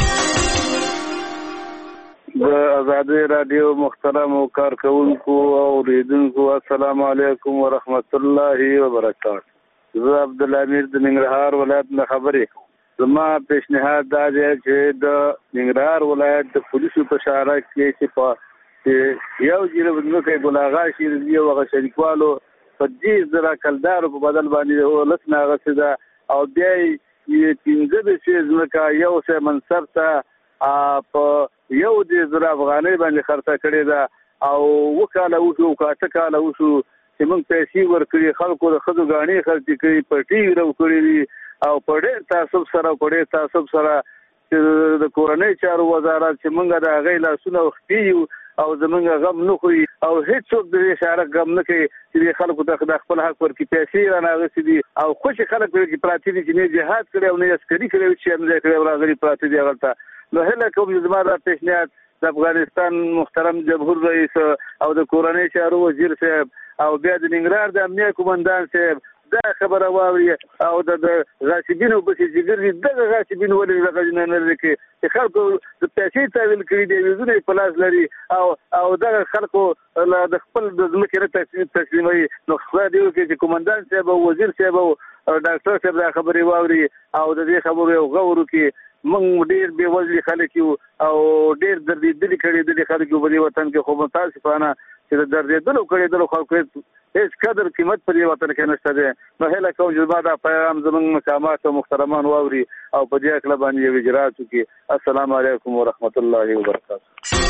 [SPEAKER 11] د ازادي رادیو محترم کارکونکو او اوریدونکو السلام علیکم ورحمت الله وبرکاته. زه عبد الامیر د ننګرهار ولایت نه خبرې کوم. زما پیشنهاد دا دی چې د ننګرهار ولایت د پولیسو په شاره کې چې په یو جیره ودنوکې ګلاغا شي دی او هغه شریکوالو په دې زرا کلدارو په بدل باندې ولسنه غسدا او بیا یې پینځه د شي ځمکه یو څه منصب ته په یو د زرا افغانۍ باندې خرڅه کړې ده او وکاله وشو کاته کاله وشو چې موږ پیسې ورکړي خلکو د خدو غاڼې خرڅ کړي پټي ورو کړی او په ډېر تعصب سره په ډېر تعصب سره د کورنۍ چارو وزارت چې موږ د هغې لاسونه وختي او زمونږ غم نه خوري او هیڅوک د اشاره غم نه کوي چې خلکو ته د خپل حق ورکړي پیسې رانغسي دي او خوش خلک ورکړي پراتی دي چې نه جهاد کړي او نه عسکري کړي چې هم ځای کړي راغلي پراتی دي هغه نو هله کوم زما د پیشنهاد د افغانستان محترم جمهور رئیس او د کورنۍ چارو وزیر صاحب او بیا د ننګرهار د امنیه قومندان صاحب دا خبره واوري او د غاصبینو په سیګر دغه غاصبین ولې دغه نه لري چې خلکو د پیسې تاویل کړی دی وزونه په لاس لري او او دغه خلکو د خپل د ځمکې نه تسلیموي نو خو دی چې قومندان صاحب او وزیر صاحب او ډاکټر صاحب دا خبره واوري او د دې خبرو غوړو کې موږ ډېر به وزلي خلک یو او ډېر دردېدلي کړي د خلکو په دې وطن کې خو متاسفانه چې دردېدلو کړي د خلکو هیڅ قدر قیمت په دې وطن کې نشته دی نو هله کوم جوړه دا پیغام زموږ مقامات او محترمان واوري او په دې اکل باندې اجرات وکړي. السلام علیکم ورحمت الله وبرکاته.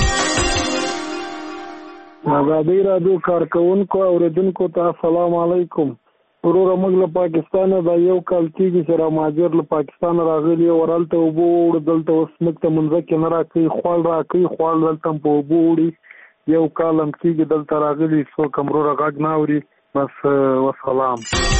[SPEAKER 12] ازادي رادیو کارکونکو او اوریدونکو ته السلام علیکم. ورور موږ له پاکستان د یو کال کېږي چې را ماجر له پاکستان راغلي ورالته وبو دلته اوس موږ ته منځکه نه راکې خوال راکې خوال دلته په وبو وړي یو کال هم کېږي دلته راغلي څو کمرو راغږ نه اوري بس والسلام.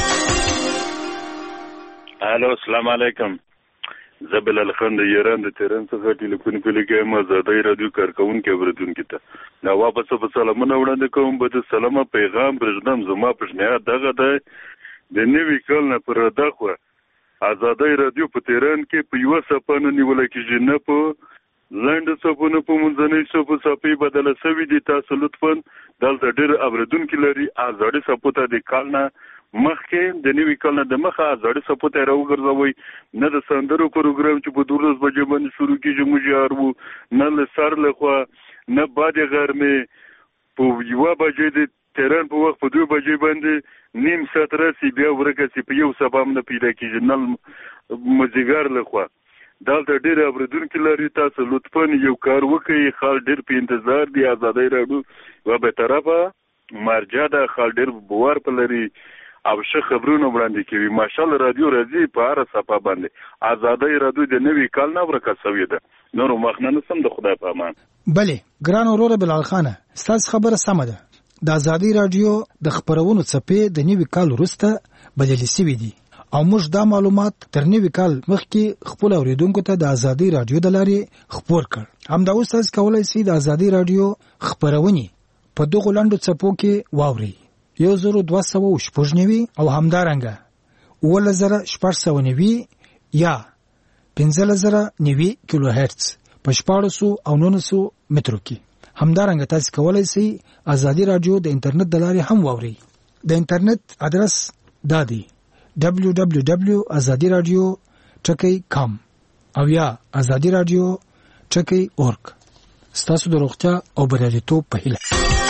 [SPEAKER 13] الو السلام علیکم. زبل الخند ایران د تهران څخه ټلیفون په لګایم ازادي رادیو کارکونکو اوریدونکو ته نو واپس په سلامونه وړاندې کوم به د سلامه پیغام برژدم زما پښنه دغه د د نوې کال نه پر دغه ازادي رادیو په تهران کې په یو سپانه نیول کېږي نه په لاند سپونه په منځنۍ سپو سپي بدل سوي دي تاسو لطفا دلته ډېر اوریدونکو لري ازادي سپوته د کال نه مخکې د نوې کال نه د مخه ازادي سپوته راوګرځوي نه د سندرو پروګرام چې په دولس بجې باندې شروع کېږي مجار وو نه له سر له خوا نه بعد غرمه په یو بجې د تهران په وخت په دوه بجې باندې نیم ساعت راسي بیا ورکه سي په یو سبا هم نه پیدا کېږي نل مزیګر لخوا دلته ډېر اورېدونکي لري تاسو لطفا یو کار وکړئ خال ډېر په انتظار دی ازادۍ راډیو یوه بېطرفه مرجع ده خال ډېر باور په لري او ښه خبرونه وړاندې کوي ماشاءالله رادیو راځي په هره صفحه باندې ازادۍ راډیو د نوي کال نه ورکه سوې ده نورو مخنه نسم د خدای په امان
[SPEAKER 10] بلې ګران وروره بلال خانه ستاسو خبره سمه ده د ازادۍ راډیو د خبرونو څپې د نوي کال وروسته بدلې سوي دي او موږ دا معلومات تر نوي کال مخکې خپل اوریدونکو ته د ازادۍ راډیو د لارې خپور کړ همدا اوس تاسو کولی شئ د ازادۍ راډیو خبرونې په دغو لنډو څپو کې واورئ یو زرو دوه سوه شپږ نوي او همدارنګه اوولس زره شپږ سوه نوي یا پنځلس زره نوي کیلو هرتز په شپاړسو او نولسو مترو کې همدارنګه تاسو کولی شئ ازادۍ راډیو د انټرنیټ د لارې هم واورئ د انټرنیټ ادرس دا دی دبلیو دبلیو دبلیو ازادي رادیو ټکی کام او یا ازادي رادیو ټکی اورګ ستاسو د روغتیا او بریالیتوب په هیله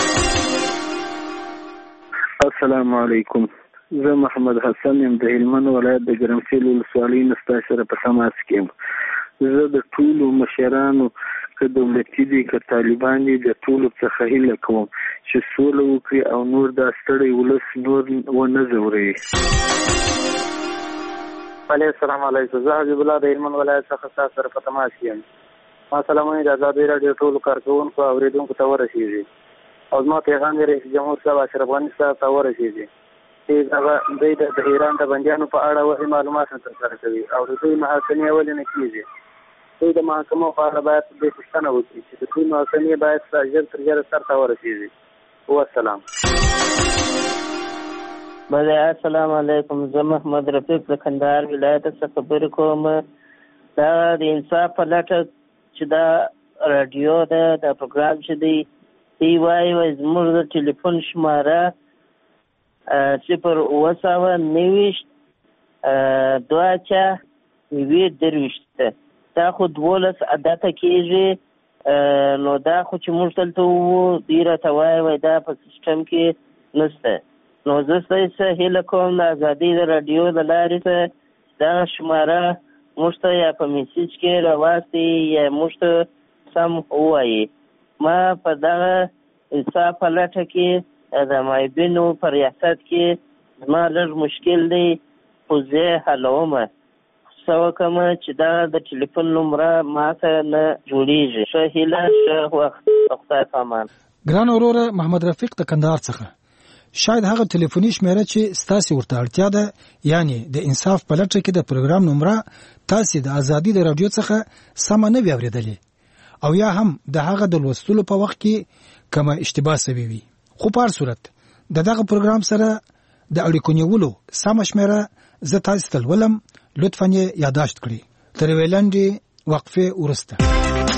[SPEAKER 3] السلام علیکم زه محمد حسن یم د هلمند ولایت د ګرمسیر ولسوالۍ نه ستاسو سره په تماس کې یم زه د ټولو مشرانو که دولتي دي که طالبان دي د ټولو څخه هیله کوم چې سوله وکړي او نور دا ستړی ولس نور ونه ځوروي
[SPEAKER 5] عليه السلام علیکم زه حبیب الله د هلمند ولایت څخه تاسو سره په تماس کې یم ما سلامونه د ازادۍ راډیو ټولو کارکوونکو او اورېدونکو ته ورسېږي او زما پیغام یې رئیس جمهور صاحب اشرف غني صاحب ته ورسېږي چې دغه دوی د ایران د بندیانو په اړه وحي معلومات ترلاسه کوي او د دوی محاکمې ولې نه کېږي دوی د محاکمو په اړه باید دې پوښتنه وکړي چې د دوی محاکمې باید ژر تر ژره سرته ورسېږي والسلام
[SPEAKER 15] بله السلام علیکم زه محمد رفیق د کندهار ولایت څخه خبرې کوم دا د انصاف په لټه چې دا راډیو ده دا پروګرام چې دی دی وایي وایي زموږ د ټلیفون شماره صفر اوه سوه نوېشت دوه اچه نوې درویشت دا خو دولس عدته کېږي نو دا خو چې موږ دلته وو دوی راته وایي وایي دا په سیسټم کې نشته نو زه ستاسو هیله کوم د ازادۍ د راډیو د لارې څخه دغه شماره موږ ته یا په میسیج کې راواستئ یا موږ ته سم ووایي ما په دغه انصاف په لټه کې د مایبینو په ریاست کې زما لږ مشکل دی خو زه یې حلوم څه وکړم چې دغه د ټلیفون نمره ماته نه جوړېږي ښه هیله ښه وخت خدای په امان
[SPEAKER 10] ګران وروره محمد رفیق د کندهار څخه شاید هغه ټلیفوني شمیره چې ستاسو ورته اړتیا ده یعنی د انصاف په لټه کې د پروګرام نمره تاسو د ازادي د رادیو څخه سم نه اوریدلې او یا هم د هغه د لوستلو په وخت کې کومه اشتباه سوي وي خو په هر صورت د دغه پروګرام سره د اړیکو نیولو سم شمیره زه تاسو ته ولوم لطفا یې یاداشت کړئ تر ویلندې وقفه ورسته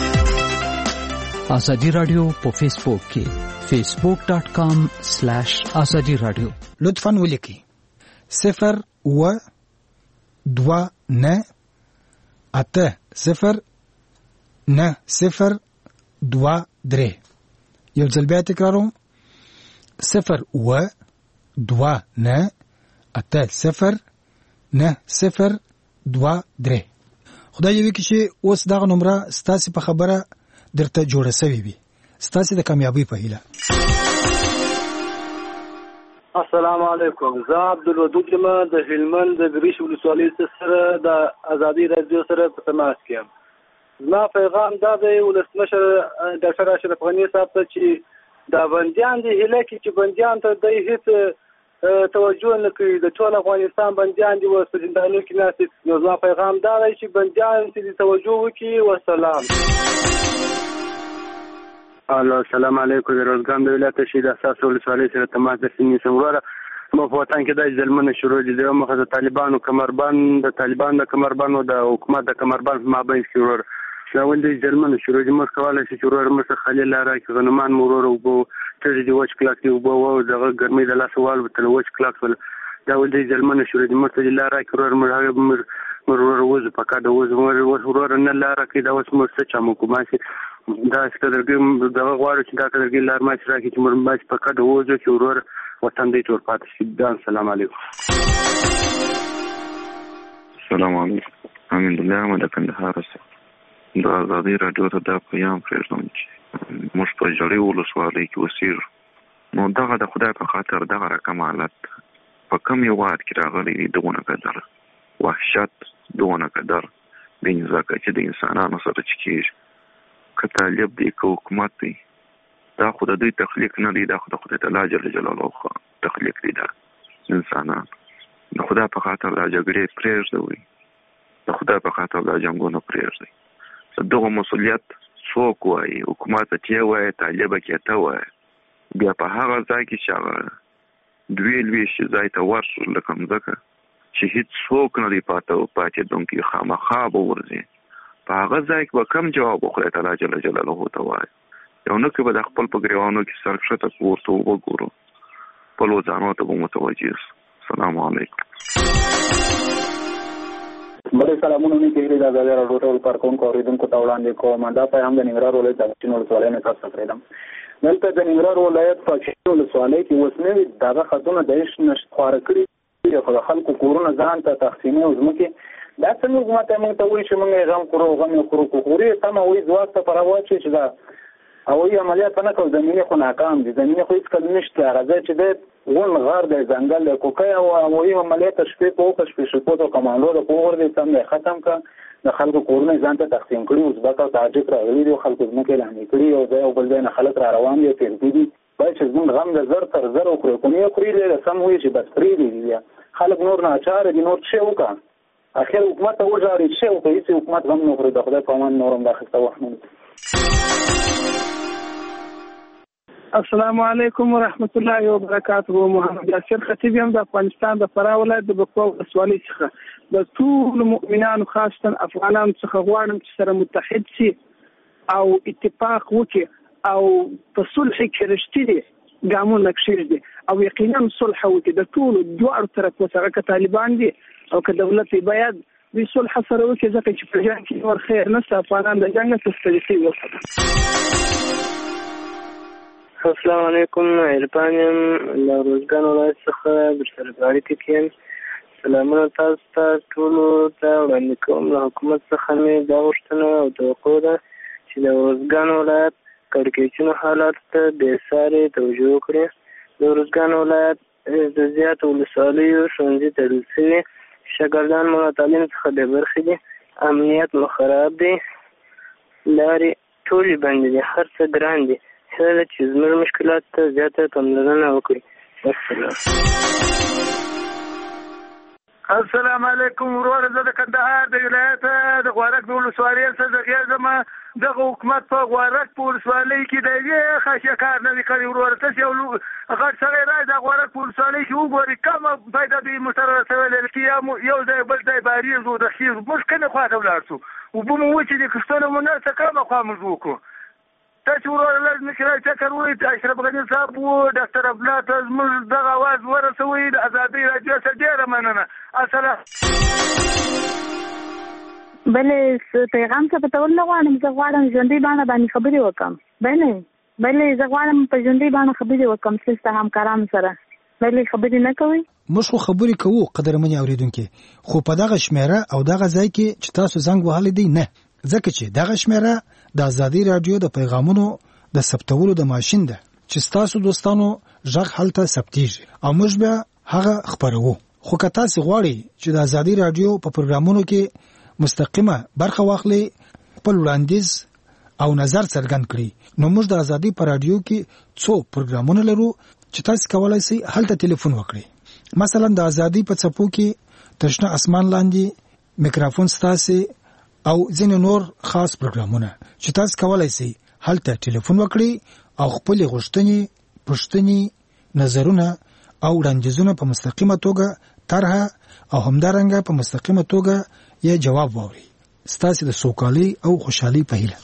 [SPEAKER 14] ازادي رادیو په فیسبوک کې facebook dot com slash azadi radio
[SPEAKER 10] لطفاً ولیکئ صفر و دو نه اته صفر نه صفر دو درې یو ځل بیا تکراروم صفر و دو نه اته صفر نه صفر دو درې خدای دې وکړي چې اوس دغه نمبر ستاسو په خبره درته جوړه شوی وي ستاسو د کامیابی په هیله
[SPEAKER 5] السلام علیکم زه عبدالودود یم د هلمند د ګریش ولسوالۍ سره د ازادۍ راډیو سره په تماس کې یم زما پیغام دا دی ولسمشر ډاکټر اشرف غني صاحب ته چې دا بندیان دي هیله کې چې بندیان ته د هیڅ توجه نه کوي د ټول افغانستان بندیان دي و سجندانو کې ناست نو زما پیغام دا دی چې بندیان ته توجه وکړي والسلام
[SPEAKER 23] الو السلام علیکم د روزګان د ولایت شهید اساس ولسوالۍ سره تماس د سیمې سموره مو په وطن کې د ځلمنه شروع دي د مخه د طالبانو کمربند د طالبان د کمربند او د حکومت د کمربند مابین شروع شاول د ځلمنه شروع دي مخ کواله چې شروع مخه خلیل لاره کې غنمان مرور او ته د وچ کلاک دی او دغه ګرمي د لاس وال په وچ کلاک ول دا ول د ځلمنه شروع دي مخ د لاره کې ورور مرور وز پکا د وز مرور نه لاره کې دا اوس مر څه چمو کومه دا کدرګي دغه غواړي چې دا کدرګي لار ما چې راکې چې موږ باید په کډه وځو چې ورور وطن دې تور پاتې شي. السلام علیکم.
[SPEAKER 1] السلام علیکم. امین الله احمد کندهار څخه د ازادي رادیو ته دا پیغام پرېږدم چې موږ په جړې ولسوالۍ کې اوسېږو. نو دغه د خدای په خاطر دغه رقم حالت په کم هېواد کې راغلی دی، دغونه قدر وحشت، دغونه قدر بېنظاکتي چې د انسانانو سره چې کېږي، که طالب دی که حکومت دی، دا خو د دوی تخلیق نه دی، دا خو د خدای تعالی جل جلاله تخلیق دی. دا انسانان د خدای په خاطر دا جګړې پرېږدوئ، د خدای په خاطر دا جنګونه پرېږدئ. دغه مسؤلیت څوک وایي؟ حکومت ته وایي، طالب کې ته وایي. بیا په هغه ځای کې چې هغه دوی لویشت ځای ته ورشو لکه مځکه چې هېڅ څوک نه دی پاته پاتېدونکی، خامخا به ورځي. په هغه ځای کې به کم جواب خدای تعالی جل جلاله ته وایي. یو نه کې به د خپل په ګریوانو کې سر کښته کړو ورته وګورو، خپلو ځانو ته به متوجه سو. السلام علیکم.
[SPEAKER 7] بلې سلامونه نه کېږي د ازادي راډیو ټول کارکوونکو اورېدونکو ته وړاندې کوم. دا پیغام د ننګرهار ولایت د اغوستین ولسوالۍ نه تاسو ته پرېږدم. دلته د ننګرهار ولایت په اغوستین ولسوالۍ کې اوس نوي دغه خطونه د عشق نشخواره کړي، خو د خلکو کورونه ځان ته تقسیمي او ځمکې. دا څنګه حکومت موږ ته وایي چې موږ یې غم کړو غم یې کړو، که خوري سمه وایي ځواک ته په راواچوي چې دا هوایي عملیات نه کوو، زمینې خو ناکام دي، زمینې خو هېڅکله نشته. هغه ځای چې دی غون غار دی، ځنګل دی، کوکۍ او هوایي عملیات شپې په وکړه، شپې شپو ته کمانډو د پوغور دی سم دی ختم کړه، د خلکو کورونه یې ځان ته تقسیم کړي، ازبک او تاجک راغلي دي، خلکو ځمکې لاندې کړي، یو ځای او بل ځای نه خلک را روان دي، تېرځي دي. باید چې زموږ غم د زر تر زر وخوري، خو نه یې خوري دی، سم وایي چې بس پرېږدي بیا خلک نور ناچاره دي، نور څه وکړه. اخر حکومت ته وژاړي، څه وکړي، هېڅ حکومت غم نه خوري. د خدای په امان نور هم دا اخیسته وخت نه
[SPEAKER 16] السلام علیکم ورحمت الله وبرکاته. محمد یاسر خطیب یم د افغانستان د فراه ولایت د بکوا ولسوالۍ څخه. د ټولو مؤمنانو خاصتا افغانانو څخه غواړم چې سره متحد شي او اتفاق وکړي او په صلح کې رښتینې ګامونه کښېږدي او یقینا صلح وکړي د ټولو دواړو طرفو څخه، که طالبان دي او که دولت دی، باید دوی صلح سره وکړي، ځکه چې په جنګ کې نور خیر نشته، افغانان د جنګ څخه ستړي شوي وو.
[SPEAKER 17] السلام علیکم. عرفان یم له روزګان ولایت څخه درسره په اړیکه کې یم. سلامونه تاسو ته ټولو ته وړاندې کوم. له حکومت څخه مې دا غوښتنه او توقع ده چې د روزګان ولایت کړکېچونو حالات ته بېسارې توجه وکړي. د روزګان ولایت د زیاتو ولسوالیو ښوونځي تړل شوي، شاګردان مو له تعلیم څخه بې برخې دي، امنیت مو خراب دی، لارې ټولې بندې دي، هر څه ګران دي. هیله ده چې زموږ مشکلات ته زیاته پاملرنه وکړي. السلام
[SPEAKER 18] السلام علیکم. ورور زه د کندهار د ولایت د غوارک د ولسوالۍ څخه غږیږم. دغه حکومت په غوارک په ولسوالۍ کې د یوې خاصه کار نه دی کړی. ورور تاسو یو غټ سړی راځي د غوارک په ولسوالۍ کې وګورئ کومه فایده به موټر رسوي لکه یو ځای بل ځای باریږو د خیز موږ کنه خواته ولاړ شو اوبه مو وچې دي کښتونه مو نه څه کومه خوا موږ وکړو. تاسو ورور لازم چې چکر وایي اشرف غني صاحب و ډاکټر ابلات زموږ دغه اواز ورسوي د ازادي راډیو څخه ډېره مننه. السلام
[SPEAKER 19] بلې پیغام څه پتول نه غواړم، زه غواړم ژوندۍ باندې باندې خبرې وکړم. بلې بلې زه غواړم په ژوندۍ باندې خبرې وکړم ستاسو همکارانو سره. بلې خبرې نه کوي؟
[SPEAKER 10] موږ خو خبرې کوو قدرمنې اوریدونکو، خو په دغه شمیره او دغه ځای کې چې تاسو زنګ وهلی دی نه، ځکه چې دغه شمیره د ازادي رادیو د پیغامونو د ثبتولو د ماشین ده چې تاسو دوستانو ژغ هلته ثبتیږي او موږ بیا هغه خبرو. خو که تاسو غواړئ چې د ازادي رادیو په پروګرامونو کې مستقیمه برخه واخلئ، خپل وړاندیز او نظر څرګند کړئ، نو موږ د ازادي په رادیو کې څو پروګرامونه لرو چې تاسو کولای شئ هلته ټلیفون وکړئ. مثلا د ازادي په څپو کې تشنه اسمان لاندې میکروفون ستاسو او ځینې نور خاص پروګرامونه چې تاسو کولای شئ هلته ټلیفون وکړئ او خپل غوښتنې، پوښتنې، نظرونه او وړاندیزونه په مستقیمه توګه طرح او همدارنګه په مستقیمه توګه یې جواب واوري، ستاسو د سوکالۍ او خوشحالۍ په هیله.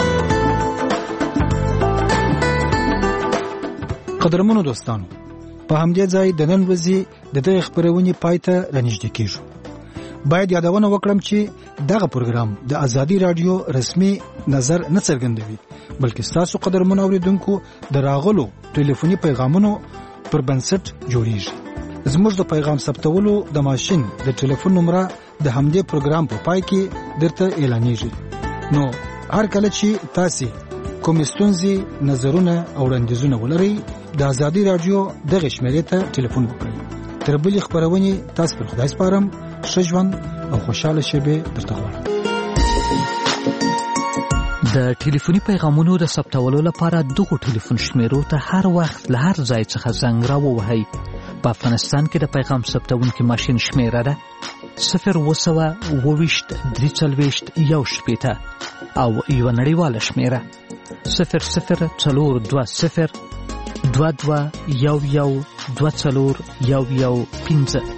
[SPEAKER 10] قدرمنو دوستانو، په همدې ځای د نن ورځې د دې خبرونې پای ته رانږدې کیږو. باید یادونه وکړم چې دغه پروګرام د ازادي رادیو رسمي نظر نه څرګندوي بلکې تاسو قدرمن اوریدونکو د راغلو ټلیفوني پیغامونو پر بنسټ جوړیږي. زموږ د پیغام ثبتولو د ماشين د ټلیفون نمبر د همدې پروګرام په پای کې درته اعلانېږي. نو هر کله چې تاسو کوم ستونزې نظرونه او وړاندیزونه ولرئ د ازادي رادیو دغه شمیرې ته ټلیفون وکړئ. تر بلې خبرونه تاسو په خدای سپارم. ښه ژوند او خوشاله شپه درته غواړم.
[SPEAKER 14] د ټلیفوني پیغامونو د ثبتولو لپاره دغه ټلیفون شمیرو ته هر وخت له هر ځای څخه زنګ راووهئ. په افغانستان کې د پیغام ثبتونکي ماشين شمیره ده صفر وسوه اوويشت درې څلوېښت یو شپېته او یو نړیواله شمیره صفر صفر څلور دوه صفر دوه دوه یو یو دوه څلور یو یو پنځه.